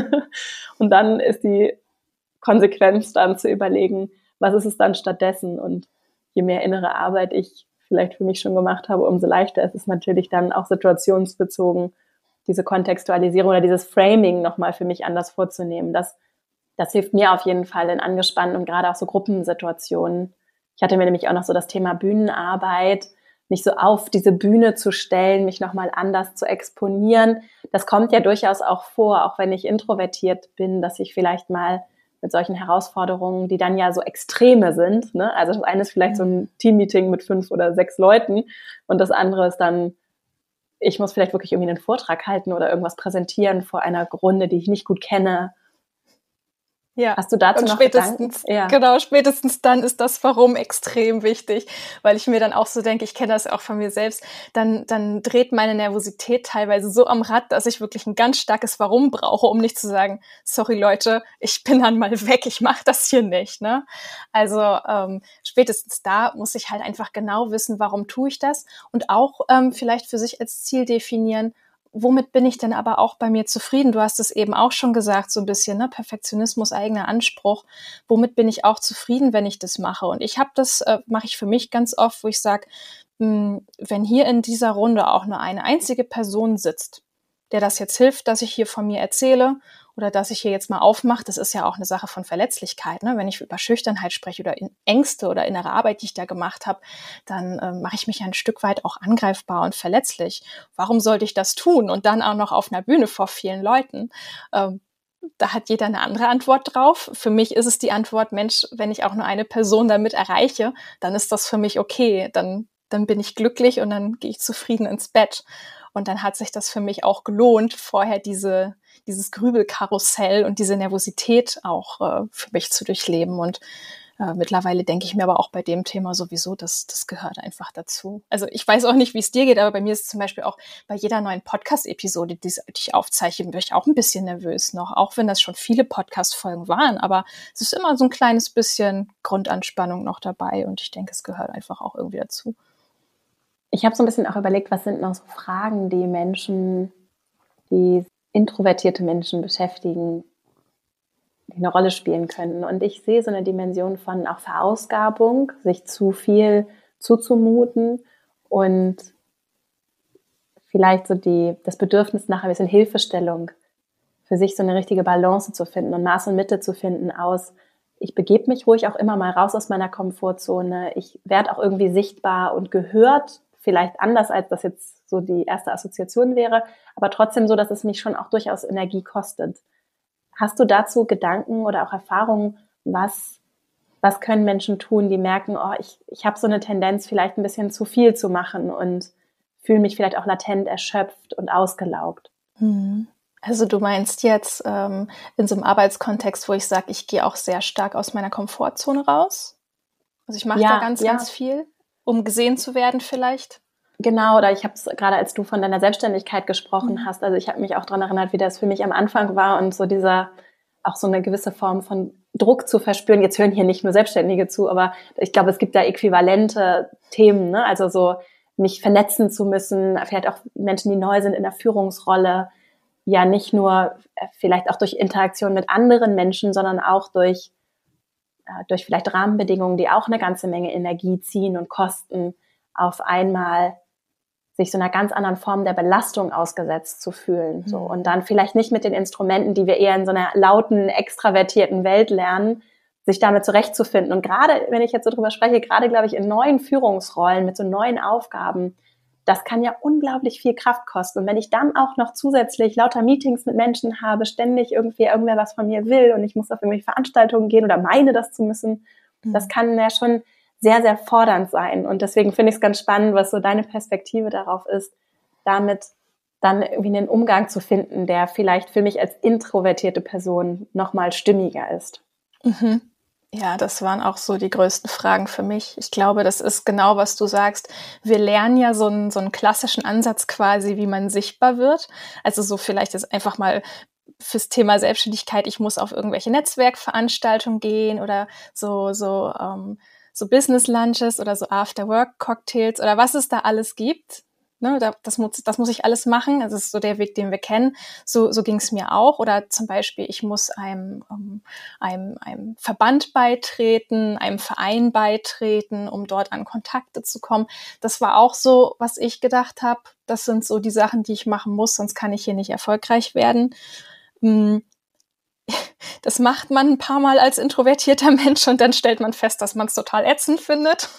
C: Und dann ist die Konsequenz dann zu überlegen, was ist es dann stattdessen? Und je mehr innere Arbeit ich vielleicht für mich schon gemacht habe, umso leichter ist es natürlich dann auch situationsbezogen, diese Kontextualisierung oder dieses Framing nochmal für mich anders vorzunehmen. Das, das hilft mir auf jeden Fall in angespannten und gerade auch so Gruppensituationen. Ich hatte mir nämlich auch noch so das Thema Bühnenarbeit, mich so auf diese Bühne zu stellen, mich nochmal anders zu exponieren. Das kommt ja durchaus auch vor, auch wenn ich introvertiert bin, dass ich vielleicht mal mit solchen Herausforderungen, die dann ja so Extreme sind, ne? Also das eine ist vielleicht so ein Teammeeting mit fünf oder sechs Leuten und das andere ist dann, ich muss vielleicht wirklich irgendwie einen Vortrag halten oder irgendwas präsentieren vor einer Runde, die ich nicht gut kenne.
B: Ja.
C: Hast du dazu
B: und
C: noch
B: spätestens,
C: Gedanken? Ja.
B: Genau, spätestens dann ist das Warum extrem wichtig, weil ich mir dann auch so denke, ich kenne das auch von mir selbst, dann, dann dreht meine Nervosität teilweise so am Rad, dass ich wirklich ein ganz starkes Warum brauche, um nicht zu sagen, sorry Leute, ich bin dann mal weg, ich mache das hier nicht. Ne? Also ähm, spätestens da muss ich halt einfach genau wissen, warum tue ich das und auch ähm, vielleicht für sich als Ziel definieren, womit bin ich denn aber auch bei mir zufrieden? Du hast es eben auch schon gesagt, so ein bisschen, ne? Perfektionismus, eigener Anspruch. Womit bin ich auch zufrieden, wenn ich das mache? Und ich habe das, äh, mache ich für mich ganz oft, wo ich sage, wenn hier in dieser Runde auch nur eine einzige Person sitzt, der das jetzt hilft, dass ich hier von mir erzähle oder dass ich hier jetzt mal aufmache, das ist ja auch eine Sache von Verletzlichkeit. Ne? Wenn ich über Schüchternheit spreche oder in Ängste oder innere Arbeit, die ich da gemacht habe, dann äh, mache ich mich ein Stück weit auch angreifbar und verletzlich. Warum sollte ich das tun? Und dann auch noch auf einer Bühne vor vielen Leuten. Ähm, da hat jeder eine andere Antwort drauf. Für mich ist es die Antwort, Mensch, wenn ich auch nur eine Person damit erreiche, dann ist das für mich okay. Dann, dann bin ich glücklich und dann gehe ich zufrieden ins Bett. Und dann hat sich das für mich auch gelohnt, vorher diese, dieses Grübelkarussell und diese Nervosität auch äh, für mich zu durchleben. Und äh, mittlerweile denke ich mir aber auch bei dem Thema sowieso, dass das gehört einfach dazu. Also ich weiß auch nicht, wie es dir geht, aber bei mir ist zum Beispiel auch bei jeder neuen Podcast-Episode, die ich aufzeichne, bin ich auch ein bisschen nervös noch, auch wenn das schon viele Podcast-Folgen waren. Aber es ist immer so ein kleines bisschen Grundanspannung noch dabei und ich denke, es gehört einfach auch irgendwie dazu.
C: Ich habe so ein bisschen auch überlegt, was sind noch so Fragen, die Menschen, die introvertierte Menschen beschäftigen, die eine Rolle spielen könnten. Und ich sehe so eine Dimension von auch Verausgabung, sich zu viel zuzumuten und vielleicht so die, das Bedürfnis nach ein bisschen Hilfestellung, für sich so eine richtige Balance zu finden und Maß und Mitte zu finden aus, ich begebe mich ruhig auch immer mal raus aus meiner Komfortzone, ich werde auch irgendwie sichtbar und gehört, vielleicht anders, als das jetzt so die erste Assoziation wäre, aber trotzdem so, dass es mich schon auch durchaus Energie kostet. Hast du dazu Gedanken oder auch Erfahrungen, was, was können Menschen tun, die merken, oh, ich, ich habe so eine Tendenz, vielleicht ein bisschen zu viel zu machen und fühle mich vielleicht auch latent erschöpft und ausgelaugt?
B: Also du meinst jetzt ähm, in so einem Arbeitskontext, wo ich sage, ich gehe auch sehr stark aus meiner Komfortzone raus? Also ich mache
C: ja,
B: da ganz,
C: ja.
B: ganz viel, um gesehen zu werden vielleicht?
C: Genau, oder ich habe es gerade, als du von deiner Selbstständigkeit gesprochen mhm. hast, also ich habe mich auch daran erinnert, wie das für mich am Anfang war und so dieser, auch so eine gewisse Form von Druck zu verspüren. Jetzt hören hier nicht nur Selbstständige zu, aber ich glaube, es gibt da äquivalente Themen, ne? Also so mich vernetzen zu müssen, vielleicht auch Menschen, die neu sind in der Führungsrolle, ja nicht nur vielleicht auch durch Interaktion mit anderen Menschen, sondern auch durch, äh, durch vielleicht Rahmenbedingungen, die auch eine ganze Menge Energie ziehen und kosten, auf einmal sich so einer ganz anderen Form der Belastung ausgesetzt zu fühlen. So. Und dann vielleicht nicht mit den Instrumenten, die wir eher in so einer lauten, extravertierten Welt lernen, sich damit zurechtzufinden. Und gerade, wenn ich jetzt so drüber spreche, gerade, glaube ich, in neuen Führungsrollen, mit so neuen Aufgaben, das kann ja unglaublich viel Kraft kosten. Und wenn ich dann auch noch zusätzlich lauter Meetings mit Menschen habe, ständig irgendwie irgendwer was von mir will und ich muss auf irgendwelche Veranstaltungen gehen oder meine, das zu müssen, mhm. das kann ja schon sehr, sehr fordernd sein. Und deswegen finde ich es ganz spannend, was so deine Perspektive darauf ist, damit dann irgendwie einen Umgang zu finden, der vielleicht für mich als introvertierte Person nochmal stimmiger ist.
B: Mhm. Ja, das waren auch so die größten Fragen für mich. Ich glaube, das ist genau, was du sagst. Wir lernen ja so einen, so einen klassischen Ansatz quasi, wie man sichtbar wird. Also so vielleicht ist einfach mal fürs Thema Selbstständigkeit, ich muss auf irgendwelche Netzwerkveranstaltungen gehen oder so, so, ähm, so Business-Lunches oder so After-Work-Cocktails oder was es da alles gibt. Ne, das, muss, das muss ich alles machen. Das ist so der Weg, den wir kennen. So, so ging es mir auch. Oder zum Beispiel, ich muss einem, um, einem, einem Verband beitreten, einem Verein beitreten, um dort an Kontakte zu kommen. Das war auch so, was ich gedacht habe. Das sind so die Sachen, die ich machen muss, sonst kann ich hier nicht erfolgreich werden. Das macht man ein paar Mal als introvertierter Mensch und dann stellt man fest, dass man es total ätzend findet.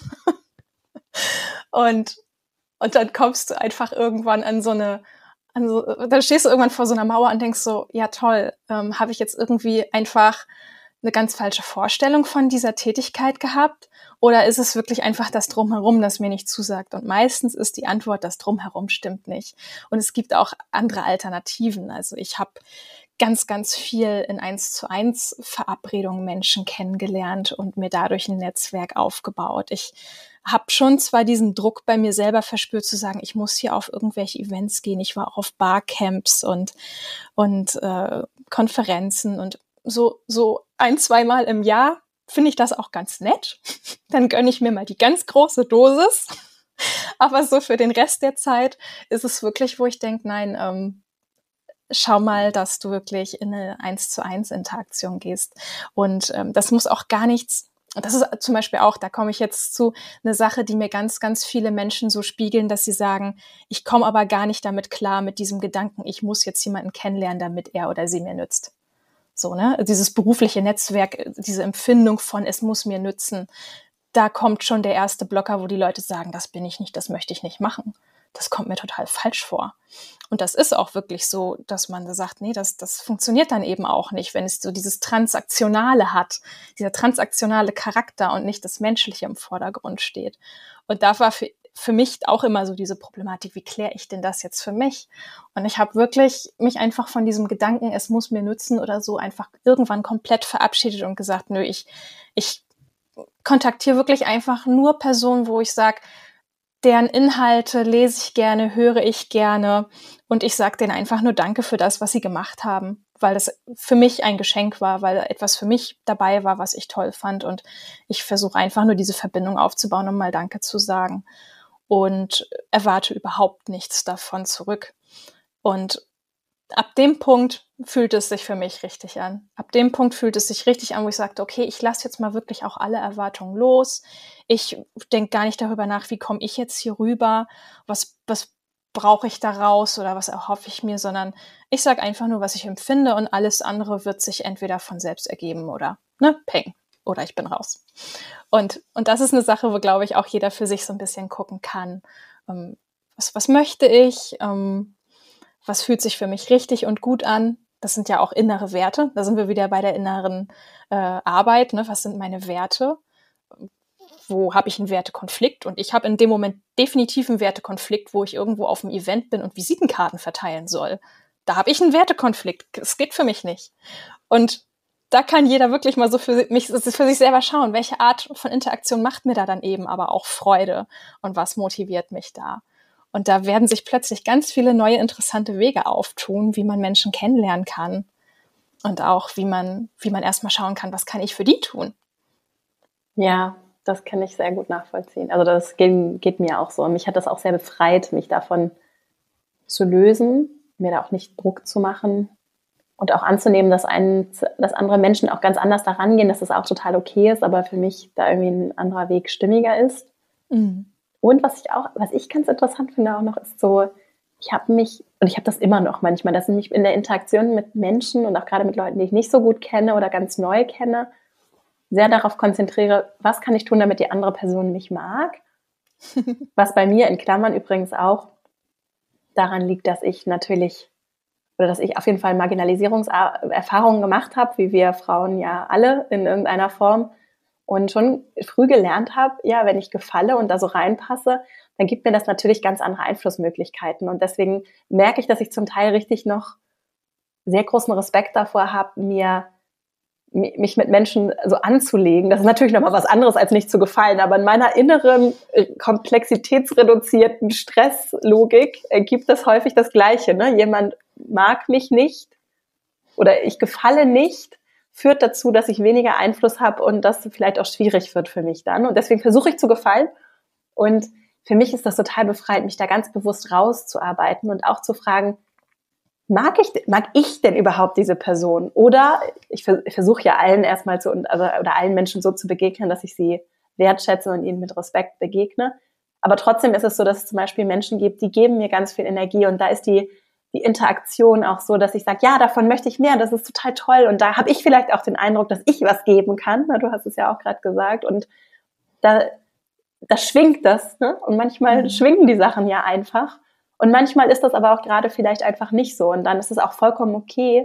B: und Und dann kommst du einfach irgendwann an so eine, an so, dann stehst du irgendwann vor so einer Mauer und denkst so, ja toll, ähm, habe ich jetzt irgendwie einfach eine ganz falsche Vorstellung von dieser Tätigkeit gehabt? Oder ist es wirklich einfach das Drumherum, das mir nicht zusagt? Und meistens ist die Antwort, das Drumherum stimmt nicht. Und es gibt auch andere Alternativen. Also ich habe ganz, ganz viel in eins zu eins Verabredungen Menschen kennengelernt und mir dadurch ein Netzwerk aufgebaut. Ich habe schon zwar diesen Druck bei mir selber verspürt, zu sagen, ich muss hier auf irgendwelche Events gehen. Ich war auch auf Barcamps und, und äh, Konferenzen und so, so ein, zweimal im Jahr finde ich das auch ganz nett. Dann gönne ich mir mal die ganz große Dosis. Aber so für den Rest der Zeit ist es wirklich, wo ich denke, nein, ähm, schau mal, dass du wirklich in eine eins zu eins Interaktion gehst. Und ähm, das muss auch gar nichts, das ist zum Beispiel auch, da komme ich jetzt zu, eine Sache, die mir ganz, ganz viele Menschen so spiegeln, dass sie sagen, ich komme aber gar nicht damit klar, mit diesem Gedanken, ich muss jetzt jemanden kennenlernen, damit er oder sie mir nützt. So, ne? Dieses berufliche Netzwerk, diese Empfindung von, es muss mir nützen, da kommt schon der erste Blocker, wo die Leute sagen, das bin ich nicht, das möchte ich nicht machen. Das kommt mir total falsch vor. Und das ist auch wirklich so, dass man da sagt, nee, das, das funktioniert dann eben auch nicht, wenn es so dieses Transaktionale hat, dieser transaktionale Charakter und nicht das Menschliche im Vordergrund steht. Und da war für, für mich auch immer so diese Problematik, wie kläre ich denn das jetzt für mich? Und ich habe wirklich mich einfach von diesem Gedanken, es muss mir nützen oder so, einfach irgendwann komplett verabschiedet und gesagt, nö, ich, ich kontaktiere wirklich einfach nur Personen, wo ich sage, deren Inhalte lese ich gerne, höre ich gerne und ich sage denen einfach nur Danke für das, was sie gemacht haben, weil das für mich ein Geschenk war, weil etwas für mich dabei war, was ich toll fand und ich versuche einfach nur diese Verbindung aufzubauen, um mal Danke zu sagen und erwarte überhaupt nichts davon zurück. Und ab dem Punkt fühlt es sich für mich richtig an. Ab dem Punkt fühlt es sich richtig an, wo ich sagte, okay, ich lasse jetzt mal wirklich auch alle Erwartungen los. Ich denke gar nicht darüber nach, wie komme ich jetzt hier rüber, was, was brauche ich daraus oder was erhoffe ich mir, sondern ich sage einfach nur, was ich empfinde und alles andere wird sich entweder von selbst ergeben oder, ne, peng, oder ich bin raus. Und, und das ist eine Sache, wo, glaube ich, auch jeder für sich so ein bisschen gucken kann. Ähm, was, was möchte ich? Ähm, Was fühlt sich für mich richtig und gut an? Das sind ja auch innere Werte. Da sind wir wieder bei der inneren äh, Arbeit. Ne? Was sind meine Werte? Wo habe ich einen Wertekonflikt? Und ich habe in dem Moment definitiv einen Wertekonflikt, wo ich irgendwo auf einem Event bin und Visitenkarten verteilen soll. Da habe ich einen Wertekonflikt. Das geht für mich nicht. Und da kann jeder wirklich mal so für mich, für sich selber schauen, welche Art von Interaktion macht mir da dann eben aber auch Freude und was motiviert mich da? Und da werden sich plötzlich ganz viele neue interessante Wege auftun, wie man Menschen kennenlernen kann und auch wie man, wie man erstmal schauen kann, was kann ich für die tun?
C: Ja, das kann ich sehr gut nachvollziehen. Also das geht, geht mir auch so. Und mich hat das auch sehr befreit, mich davon zu lösen, mir da auch nicht Druck zu machen und auch anzunehmen, dass, einen, dass andere Menschen auch ganz anders da rangehen, dass das auch total okay ist, aber für mich da irgendwie ein anderer Weg stimmiger ist. Mhm. Und was ich auch, was ich ganz interessant finde auch noch, ist so, ich habe mich, und ich habe das immer noch manchmal, dass ich mich in der Interaktion mit Menschen und auch gerade mit Leuten, die ich nicht so gut kenne oder ganz neu kenne, sehr darauf konzentriere, was kann ich tun, damit die andere Person mich mag. Was bei mir in Klammern übrigens auch daran liegt, dass ich natürlich, oder dass ich auf jeden Fall Marginalisierungserfahrungen gemacht habe, wie wir Frauen ja alle in irgendeiner Form, und schon früh gelernt habe, ja, wenn ich gefalle und da so reinpasse, dann gibt mir das natürlich ganz andere Einflussmöglichkeiten. Und deswegen merke ich, dass ich zum Teil richtig noch sehr großen Respekt davor habe, mir mich mit Menschen so anzulegen. Das ist natürlich nochmal was anderes, als nicht zu gefallen. Aber in meiner inneren, komplexitätsreduzierten Stresslogik gibt es häufig das Gleiche. Ne? Jemand mag mich nicht oder ich gefalle nicht, führt dazu, dass ich weniger Einfluss habe und das vielleicht auch schwierig wird für mich dann. Und deswegen versuche ich zu gefallen. Und für mich ist das total befreit, mich da ganz bewusst rauszuarbeiten und auch zu fragen, mag ich, mag ich denn überhaupt diese Person? Oder ich, ich versuche ja allen erstmal zu, also, oder allen Menschen so zu begegnen, dass ich sie wertschätze und ihnen mit Respekt begegne. Aber trotzdem ist es so, dass es zum Beispiel Menschen gibt, die geben mir ganz viel Energie und da ist die die Interaktion auch so, dass ich sage, ja, davon möchte ich mehr, das ist total toll. Und da habe ich vielleicht auch den Eindruck, dass ich was geben kann. Na, du hast es ja auch gerade gesagt. Und da, da schwingt das. Ne? Und manchmal mhm. schwingen die Sachen ja einfach. Und manchmal ist das aber auch gerade vielleicht einfach nicht so. Und dann ist es auch vollkommen okay,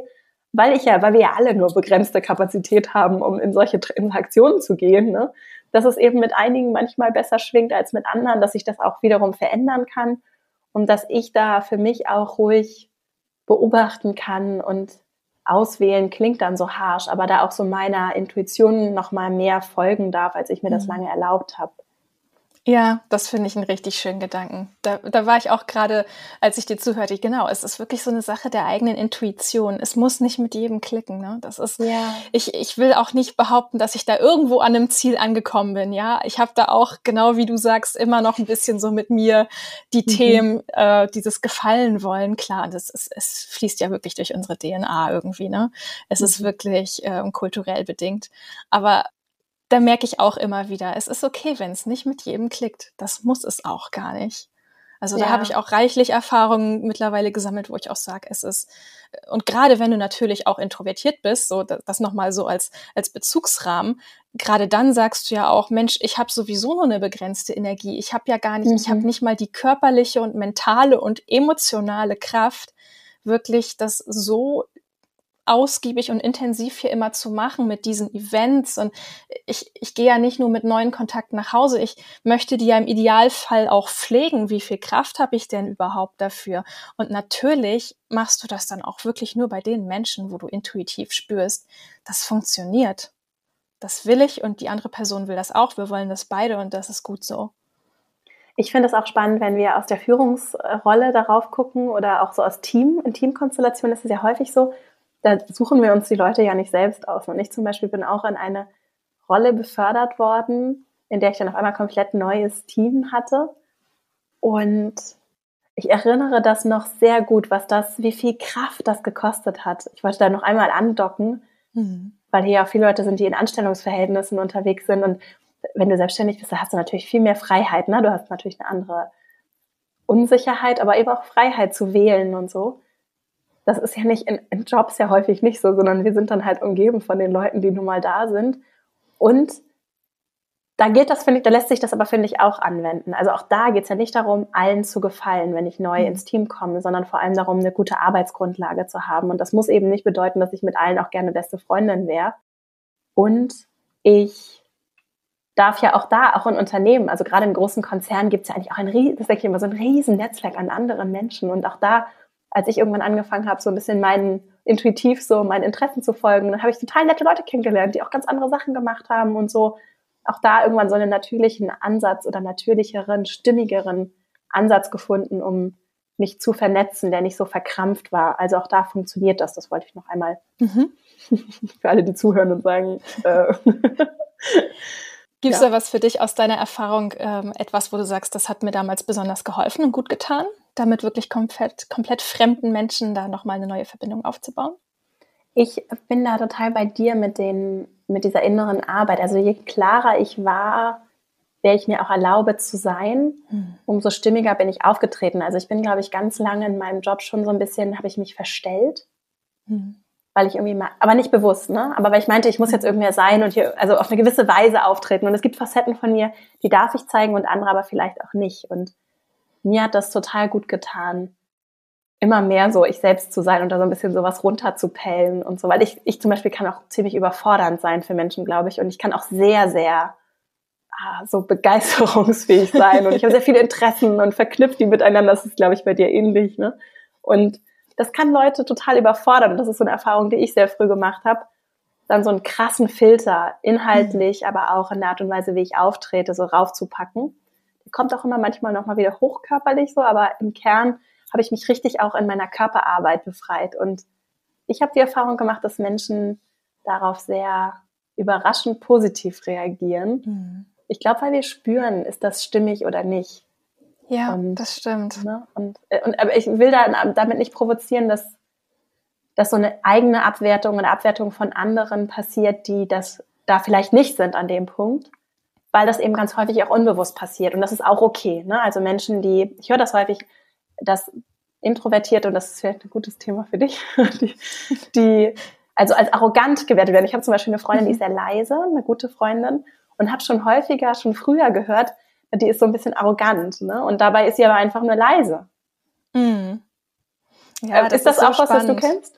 C: weil ich ja, weil wir ja alle nur begrenzte Kapazität haben, um in solche Interaktionen zu gehen, ne, dass es eben mit einigen manchmal besser schwingt als mit anderen, dass sich das auch wiederum verändern kann und dass ich da für mich auch ruhig beobachten kann und auswählen, klingt dann so harsch, aber da auch so meiner Intuition noch mal mehr folgen darf, als ich mir das lange erlaubt habe.
B: Ja, das finde ich einen richtig schönen Gedanken. Da, da war ich auch gerade, als ich dir zuhörte, genau, es ist wirklich so eine Sache der eigenen Intuition. Es muss nicht mit jedem klicken, ne? Das ist, ja. ich, ich will auch nicht behaupten, dass ich da irgendwo an einem Ziel angekommen bin, ja. Ich habe da auch, genau wie du sagst, immer noch ein bisschen so mit mir die mhm. Themen, äh, dieses Gefallen wollen. Klar, das ist, es fließt ja wirklich durch unsere D N A irgendwie, ne? Es mhm. ist wirklich äh, kulturell bedingt. Aber da merke ich auch immer wieder, es ist okay, wenn es nicht mit jedem klickt. Das muss es auch gar nicht. Also ja. da habe ich auch reichlich Erfahrungen mittlerweile gesammelt, wo ich auch sage, es ist, und gerade wenn du natürlich auch introvertiert bist, so das nochmal so als als Bezugsrahmen, gerade dann sagst du ja auch, Mensch, ich habe sowieso nur eine begrenzte Energie. Ich habe ja gar nicht, mhm. ich habe nicht mal die körperliche und mentale und emotionale Kraft, wirklich das so ausgiebig und intensiv hier immer zu machen mit diesen Events. Und ich, ich gehe ja nicht nur mit neuen Kontakten nach Hause, ich möchte die ja im Idealfall auch pflegen. Wie viel Kraft habe ich denn überhaupt dafür? Und natürlich machst du das dann auch wirklich nur bei den Menschen, wo du intuitiv spürst, das funktioniert. Das will ich und die andere Person will das auch. Wir wollen das beide und das ist gut so.
C: Ich finde es auch spannend, wenn wir aus der Führungsrolle darauf gucken oder auch so aus Team, in Teamkonstellationen ist es ja häufig so, da suchen wir uns die Leute ja nicht selbst aus. Und ich zum Beispiel bin auch in eine Rolle befördert worden, in der ich dann auf einmal komplett neues Team hatte. Und ich erinnere das noch sehr gut, was das, wie viel Kraft das gekostet hat. Ich wollte da noch einmal andocken, mhm. weil hier auch viele Leute sind, die in Anstellungsverhältnissen unterwegs sind. Und wenn du selbstständig bist, da hast du natürlich viel mehr Freiheit. Ne? Du hast natürlich eine andere Unsicherheit, aber eben auch Freiheit zu wählen und so. Das ist ja nicht in, in Jobs ja häufig nicht so, sondern wir sind dann halt umgeben von den Leuten, die nun mal da sind. Und da geht das, finde ich, da lässt sich das aber, finde ich, auch anwenden. Also auch da geht es ja nicht darum, allen zu gefallen, wenn ich neu mhm. ins Team komme, sondern vor allem darum, eine gute Arbeitsgrundlage zu haben. Und das muss eben nicht bedeuten, dass ich mit allen auch gerne beste Freundin wäre. Und ich darf ja auch da, auch in Unternehmen, also gerade im großen Konzern gibt es ja eigentlich auch ein, das denke ich immer, so ein riesen Netzwerk an anderen Menschen. Und auch da, als ich irgendwann angefangen habe, so ein bisschen meinen, intuitiv so meinen Interessen zu folgen, dann habe ich total nette Leute kennengelernt, die auch ganz andere Sachen gemacht haben und so. Auch da irgendwann so einen natürlichen Ansatz oder natürlicheren, stimmigeren Ansatz gefunden, um mich zu vernetzen, der nicht so verkrampft war. Also auch da funktioniert das. Das wollte ich noch einmal mhm. für alle, die zuhören und sagen. Äh,
B: Gibt es ja. da was für dich aus deiner Erfahrung, ähm, etwas, wo du sagst, das hat mir damals besonders geholfen und gut getan, damit wirklich komplett, komplett fremden Menschen da nochmal eine neue Verbindung aufzubauen?
C: Ich bin da total bei dir mit, den, mit dieser inneren Arbeit. Also je klarer ich war, wer ich mir auch erlaube zu sein, hm. umso stimmiger bin ich aufgetreten. Also ich bin, glaube ich, ganz lange in meinem Job schon so ein bisschen, habe ich mich verstellt. Hm. Weil ich irgendwie mal, aber nicht bewusst, ne? Aber weil ich meinte, ich muss jetzt irgendwer sein und hier, also auf eine gewisse Weise auftreten. Und es gibt Facetten von mir, die darf ich zeigen und andere aber vielleicht auch nicht. Und mir hat das total gut getan, immer mehr so ich selbst zu sein und da so ein bisschen sowas runterzupellen und so. Weil ich, ich zum Beispiel kann auch ziemlich überfordernd sein für Menschen, glaube ich. Und ich kann auch sehr, sehr ah, so begeisterungsfähig sein. Und ich habe sehr viele Interessen und verknüpft die miteinander. Das ist, glaube ich, bei dir ähnlich, ne? Und das kann Leute total überfordern. Und das ist so eine Erfahrung, die ich sehr früh gemacht habe. Dann so einen krassen Filter, inhaltlich, mhm. aber auch in der Art und Weise, wie ich auftrete, so raufzupacken. Der kommt auch immer manchmal nochmal wieder hochkörperlich so, aber im Kern habe ich mich richtig auch in meiner Körperarbeit befreit. Und ich habe die Erfahrung gemacht, dass Menschen darauf sehr überraschend positiv reagieren. Mhm. Ich glaube, weil wir spüren, ist das stimmig oder nicht.
B: Ja, und, das stimmt.
C: Ne, und, und, aber ich will da damit nicht provozieren, dass, dass so eine eigene Abwertung oder Abwertung von anderen passiert, die das da vielleicht nicht sind an dem Punkt, weil das eben ganz häufig auch unbewusst passiert. Und das ist auch okay. Ne? Also Menschen, die, ich höre das häufig, dass Introvertierte, und das ist vielleicht ein gutes Thema für dich, die, die also als arrogant gewertet werden. Ich habe zum Beispiel eine Freundin, die ist sehr leise, eine gute Freundin, und habe schon häufiger, schon früher gehört, die ist so ein bisschen arrogant, ne? Und dabei ist sie aber einfach nur leise. Mhm. Ja, das ist das ist so auch spannend. Was, was du kennst?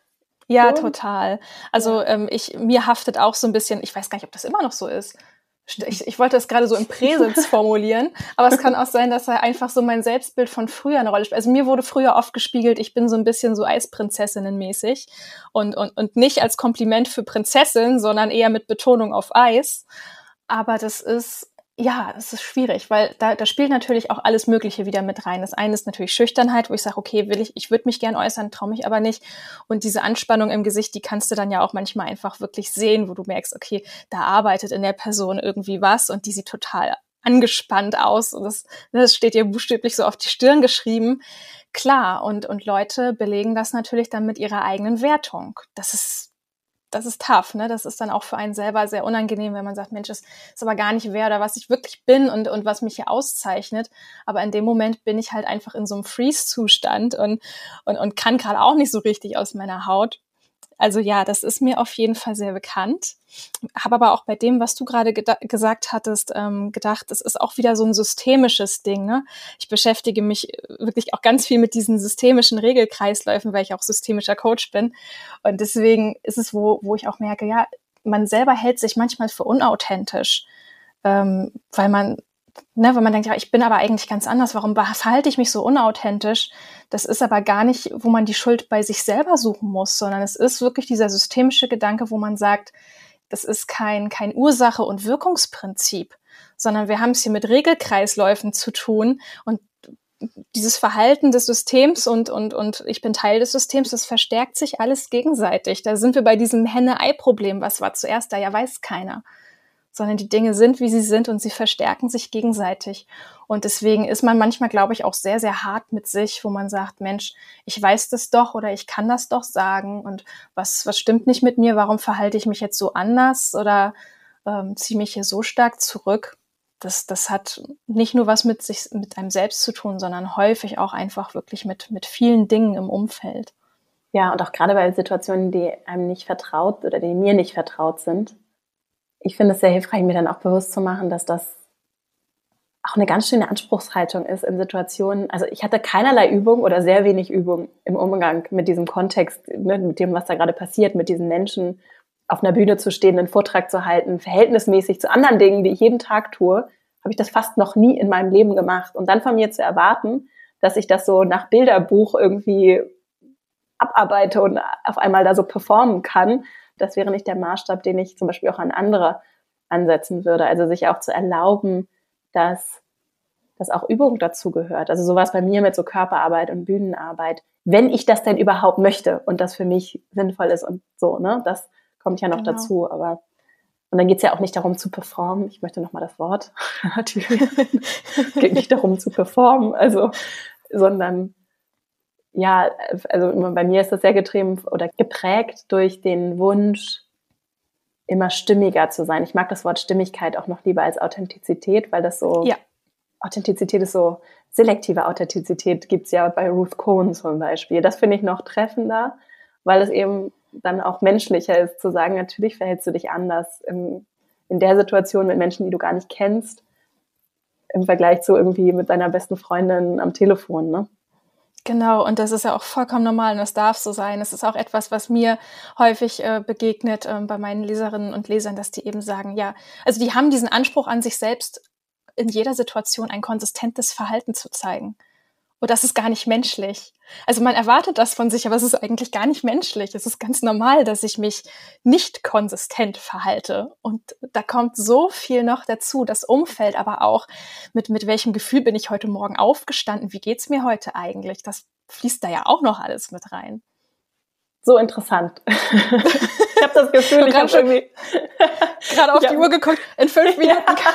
B: Ja,
C: So?
B: total. Also
C: Ja.
B: ähm, ich, mir haftet auch so ein bisschen, ich weiß gar nicht, ob das immer noch so ist. Ich, ich wollte das gerade so im Präsens formulieren, aber es kann auch sein, dass da einfach so mein Selbstbild von früher eine Rolle spielt. Also mir wurde früher oft gespiegelt, ich bin so ein bisschen so Eisprinzessinnen-mäßig und, und, und nicht als Kompliment für Prinzessin, sondern eher mit Betonung auf Eis. Aber das ist, ja, das ist schwierig, weil da, da spielt natürlich auch alles Mögliche wieder mit rein. Das eine ist natürlich Schüchternheit, wo ich sage, okay, will ich, ich würde mich gern äußern, traue mich aber nicht. Und diese Anspannung im Gesicht, die kannst du dann ja auch manchmal einfach wirklich sehen, wo du merkst, okay, da arbeitet in der Person irgendwie was und die sieht total angespannt aus. Und das, das steht ihr buchstäblich so auf die Stirn geschrieben. Klar, und, und Leute belegen das natürlich dann mit ihrer eigenen Wertung. Das ist Das ist tough, ne? Das ist dann auch für einen selber sehr unangenehm, wenn man sagt, Mensch, das ist aber gar nicht wer oder was ich wirklich bin und, und was mich hier auszeichnet. Aber in dem Moment bin ich halt einfach in so einem Freeze-Zustand und, und, und kann gerade auch nicht so richtig aus meiner Haut. Also ja, das ist mir auf jeden Fall sehr bekannt. Habe aber auch bei dem, was du gerade geda- gesagt hattest, ähm, gedacht, das ist auch wieder so ein systemisches Ding. Ne? Ich beschäftige mich wirklich auch ganz viel mit diesen systemischen Regelkreisläufen, weil ich auch systemischer Coach bin. Und deswegen ist es, wo, wo ich auch merke, ja, man selber hält sich manchmal für unauthentisch, ähm, weil man Ne, wenn man denkt, ja, ich bin aber eigentlich ganz anders, warum verhalte ich mich so unauthentisch? Das ist aber gar nicht, wo man die Schuld bei sich selber suchen muss, sondern es ist wirklich dieser systemische Gedanke, wo man sagt, das ist kein, kein Ursache- und Wirkungsprinzip, sondern wir haben es hier mit Regelkreisläufen zu tun und dieses Verhalten des Systems und, und, und ich bin Teil des Systems, das verstärkt sich alles gegenseitig. Da sind wir bei diesem Henne-Ei-Problem. Was war zuerst da? Ja, weiß keiner. Sondern die Dinge sind, wie sie sind und sie verstärken sich gegenseitig. Und deswegen ist man manchmal, glaube ich, auch sehr, sehr hart mit sich, wo man sagt, Mensch, ich weiß das doch oder ich kann das doch sagen und was, was stimmt nicht mit mir, warum verhalte ich mich jetzt so anders oder ähm, ziehe mich hier so stark zurück. Das, das hat nicht nur was mit sich, mit einem selbst zu tun, sondern häufig auch einfach wirklich mit, mit vielen Dingen im Umfeld.
C: Ja, und auch gerade bei Situationen, die einem nicht vertraut oder die mir nicht vertraut sind. Ich finde es sehr hilfreich, mir dann auch bewusst zu machen, dass das auch eine ganz schöne Anspruchshaltung ist in Situationen. Also ich hatte keinerlei Übung oder sehr wenig Übung im Umgang mit diesem Kontext, ne, mit dem, was da gerade passiert, mit diesen Menschen auf einer Bühne zu stehen, einen Vortrag zu halten, verhältnismäßig zu anderen Dingen, die ich jeden Tag tue, habe ich das fast noch nie in meinem Leben gemacht. Und dann von mir zu erwarten, dass ich das so nach Bilderbuch irgendwie abarbeite und auf einmal da so performen kann, das wäre nicht der Maßstab, den ich zum Beispiel auch an andere ansetzen würde. Also sich auch zu erlauben, dass, dass auch Übung dazu gehört. Also sowas bei mir mit so Körperarbeit und Bühnenarbeit, wenn ich das denn überhaupt möchte und das für mich sinnvoll ist und so, ne? Das kommt ja noch genau dazu. Aber und dann geht's ja auch nicht darum zu performen. Ich möchte nochmal das Wort. Natürlich. Es geht nicht darum zu performen, also, sondern ja, also bei mir ist das sehr getrieben oder geprägt durch den Wunsch, immer stimmiger zu sein. Ich mag das Wort Stimmigkeit auch noch lieber als Authentizität, weil das so, ja. Authentizität ist so, selektive Authentizität gibt's ja bei Ruth Cohen zum Beispiel. Das finde ich noch treffender, weil es eben dann auch menschlicher ist, zu sagen, natürlich verhältst du dich anders in, in der Situation mit Menschen, die du gar nicht kennst, im Vergleich zu irgendwie mit deiner besten Freundin am Telefon, ne?
B: Genau, und das ist ja auch vollkommen normal und das darf so sein. Es ist auch etwas, was mir häufig äh, begegnet äh, bei meinen Leserinnen und Lesern, dass die eben sagen, ja, also die haben diesen Anspruch an sich selbst, in jeder Situation ein konsistentes Verhalten zu zeigen. Und das ist gar nicht menschlich. Also man erwartet das von sich, aber es ist eigentlich gar nicht menschlich. Es ist ganz normal, dass ich mich nicht konsistent verhalte. Und da kommt so viel noch dazu. Das Umfeld aber auch. Mit, mit welchem Gefühl bin ich heute Morgen aufgestanden? Wie geht's mir heute eigentlich? Das fließt da ja auch noch alles mit rein.
C: So interessant. Ich habe das Gefühl, ich habe irgendwie
B: gerade auf die Uhr geguckt. In fünf Minuten.
C: Ja.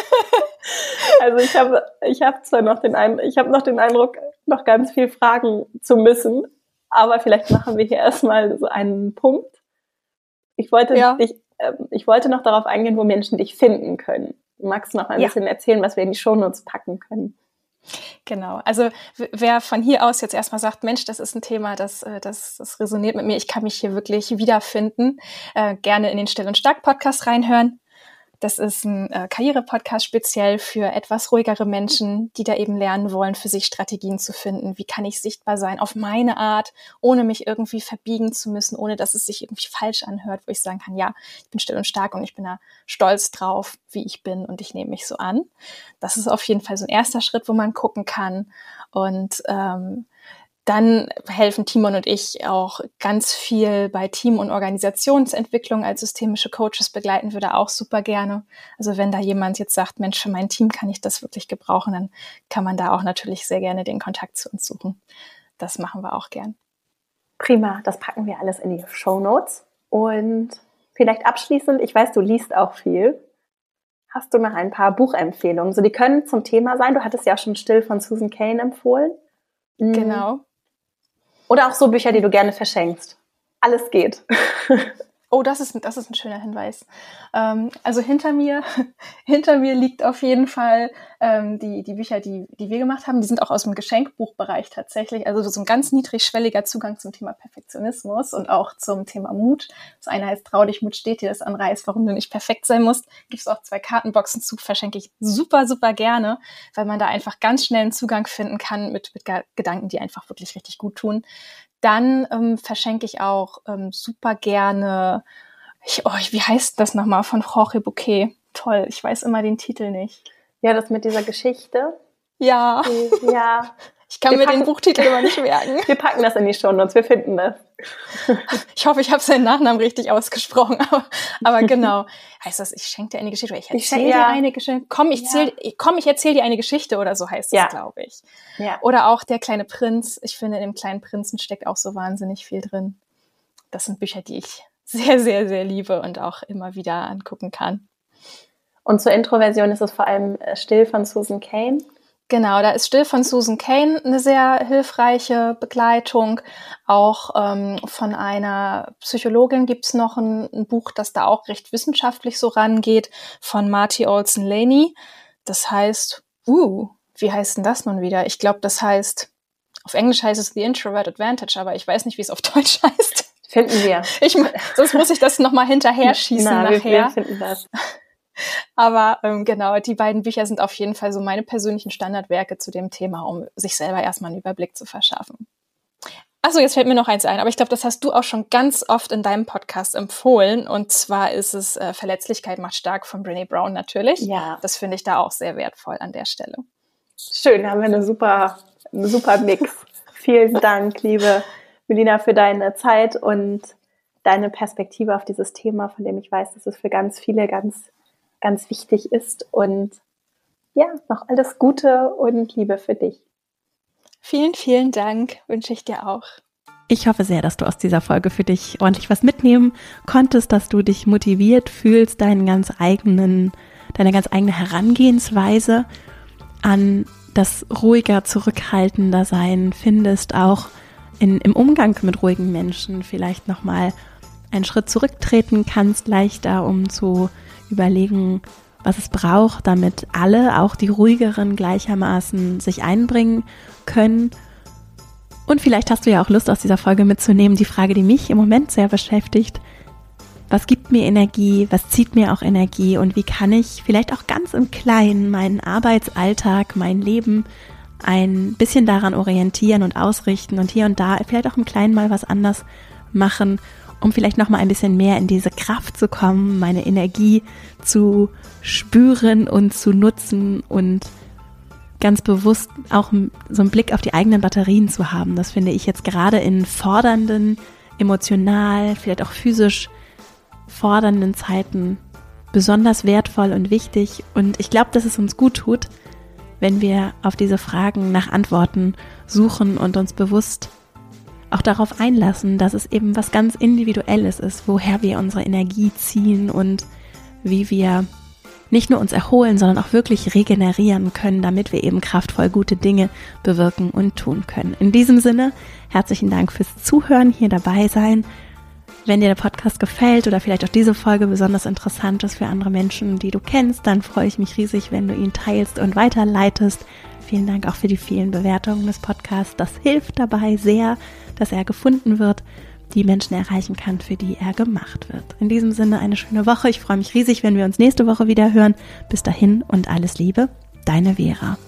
C: Also ich habe ich habe zwar noch den Eindruck, ich habe noch den Eindruck, noch ganz viel fragen zu müssen, aber vielleicht machen wir hier erstmal so einen Punkt. Ich wollte ja. dich, äh, ich wollte noch darauf eingehen, wo Menschen dich finden können. Magst du noch ein ja. bisschen erzählen, was wir in die Shownotes packen können?
B: Genau, also wer von hier aus jetzt erstmal sagt, Mensch, das ist ein Thema, das, das, das resoniert mit mir, ich kann mich hier wirklich wiederfinden, äh, gerne in den Still und Stark Podcast reinhören. Das ist ein äh, Karriere-Podcast speziell für etwas ruhigere Menschen, die da eben lernen wollen, für sich Strategien zu finden. Wie kann ich sichtbar sein auf meine Art, ohne mich irgendwie verbiegen zu müssen, ohne dass es sich irgendwie falsch anhört, wo ich sagen kann, ja, ich bin still und stark und ich bin da stolz drauf, wie ich bin und ich nehme mich so an. Das ist auf jeden Fall so ein erster Schritt, wo man gucken kann. Und ähm, dann helfen Timon und ich auch ganz viel bei Team- und Organisationsentwicklung als systemische Coaches, begleiten wir da auch super gerne. Also wenn da jemand jetzt sagt, Mensch, für mein Team kann ich das wirklich gebrauchen, dann kann man da auch natürlich sehr gerne den Kontakt zu uns suchen. Das machen wir auch gern.
C: Prima, das packen wir alles in die Shownotes. Und vielleicht abschließend, ich weiß, du liest auch viel. Hast du noch ein paar Buchempfehlungen? So, die können zum Thema sein. Du hattest ja auch schon Still von Susan Cain empfohlen.
B: Genau.
C: Oder auch so Bücher, die du gerne verschenkst. Alles geht.
B: Oh, das ist, das ist ein schöner Hinweis. Ähm, also hinter mir, hinter mir liegt auf jeden Fall ähm, die, die Bücher, die, die wir gemacht haben. Die sind auch aus dem Geschenkbuchbereich tatsächlich. Also so ein ganz niedrigschwelliger Zugang zum Thema Perfektionismus und auch zum Thema Mut. Das eine heißt Trau dich, Mut steht dir. Das andere heißt, warum du nicht perfekt sein musst. Gibt es auch zwei Kartenboxen zu, verschenke ich super, super gerne, weil man da einfach ganz schnell einen Zugang finden kann mit, mit Gedanken, die einfach wirklich richtig gut tun. Dann ähm, verschenke ich auch ähm, super gerne, ich, oh, wie heißt das nochmal, von Jorge Bouquet. Toll, ich weiß immer den Titel nicht.
C: Ja, das mit dieser Geschichte.
B: Ja.
C: Die, ja.
B: Ich kann wir mir packen, den Buchtitel immer nicht merken.
C: Wir packen das in die Shownotes, wir finden das.
B: Ich hoffe, ich habe seinen Nachnamen richtig ausgesprochen, aber, aber genau. Heißt das, ich schenke dir eine Geschichte oder ich erzähle dir ja. eine Geschichte? Komm, ich, ja. komm, ich erzähle dir eine Geschichte oder so heißt es, ja. glaube ich.
C: Ja.
B: Oder auch Der kleine Prinz. Ich finde, in dem kleinen Prinzen steckt auch so wahnsinnig viel drin. Das sind Bücher, die ich sehr, sehr, sehr liebe und auch immer wieder angucken kann.
C: Und zur Introversion ist es vor allem Still von Susan Cain.
B: Genau, da ist Still von Susan Cain eine sehr hilfreiche Begleitung. Auch ähm, von einer Psychologin gibt's noch ein, ein Buch, das da auch recht wissenschaftlich so rangeht, von Marty Olson-Laney. Das heißt, uh, wie heißt denn das nun wieder? Ich glaube, das heißt, auf Englisch heißt es The Introvert Advantage, aber ich weiß nicht, wie es auf Deutsch heißt.
C: Finden wir.
B: Ich, sonst muss ich das nochmal hinterher schießen
C: Na,
B: nachher.
C: Wir, wir finden das.
B: Aber ähm, genau, die beiden Bücher sind auf jeden Fall so meine persönlichen Standardwerke zu dem Thema, um sich selber erstmal einen Überblick zu verschaffen. Achso, jetzt fällt mir noch eins ein, aber ich glaube, das hast du auch schon ganz oft in deinem Podcast empfohlen. Und zwar ist es äh, Verletzlichkeit macht stark von Brené Brown natürlich.
C: Ja.
B: Das finde ich da auch sehr wertvoll an der Stelle.
C: Schön, da haben wir eine super, einen super Mix. Vielen Dank, liebe Melina, für deine Zeit und deine Perspektive auf dieses Thema, von dem ich weiß, dass es für ganz viele ganz ganz wichtig ist. Und ja, noch alles Gute und Liebe für dich.
B: Vielen, vielen Dank, wünsche ich dir auch.
A: Ich hoffe sehr, dass du aus dieser Folge für dich ordentlich was mitnehmen konntest, dass du dich motiviert fühlst, deinen ganz eigenen, deine ganz eigene Herangehensweise an das ruhiger, zurückhaltender Sein findest, auch in, im Umgang mit ruhigen Menschen vielleicht nochmal einen Schritt zurücktreten kannst, leichter, um zu überlegen, was es braucht, damit alle, auch die ruhigeren, gleichermaßen sich einbringen können. Und vielleicht hast du ja auch Lust, aus dieser Folge mitzunehmen, die Frage, die mich im Moment sehr beschäftigt: Was gibt mir Energie, was zieht mir auch Energie und wie kann ich vielleicht auch ganz im Kleinen meinen Arbeitsalltag, mein Leben ein bisschen daran orientieren und ausrichten und hier und da vielleicht auch im Kleinen mal was anders machen, um vielleicht noch mal ein bisschen mehr in diese Kraft zu kommen, meine Energie zu spüren und zu nutzen und ganz bewusst auch so einen Blick auf die eigenen Batterien zu haben. Das finde ich jetzt gerade in fordernden, emotional, vielleicht auch physisch fordernden Zeiten besonders wertvoll und wichtig. Und ich glaube, dass es uns gut tut, wenn wir auf diese Fragen nach Antworten suchen und uns bewusst auch darauf einlassen, dass es eben was ganz Individuelles ist, woher wir unsere Energie ziehen und wie wir nicht nur uns erholen, sondern auch wirklich regenerieren können, damit wir eben kraftvoll gute Dinge bewirken und tun können. In diesem Sinne, herzlichen Dank fürs Zuhören, hier dabei sein. Wenn dir der Podcast gefällt oder vielleicht auch diese Folge besonders interessant ist für andere Menschen, die du kennst, dann freue ich mich riesig, wenn du ihn teilst und weiterleitest. Vielen Dank auch für die vielen Bewertungen des Podcasts. Das hilft dabei sehr, dass er gefunden wird. die Menschen erreichen kann, für die er gemacht wird. In diesem Sinne eine schöne Woche. Ich freue mich riesig, wenn wir uns nächste Woche wieder hören. Bis dahin und alles Liebe, deine Vera.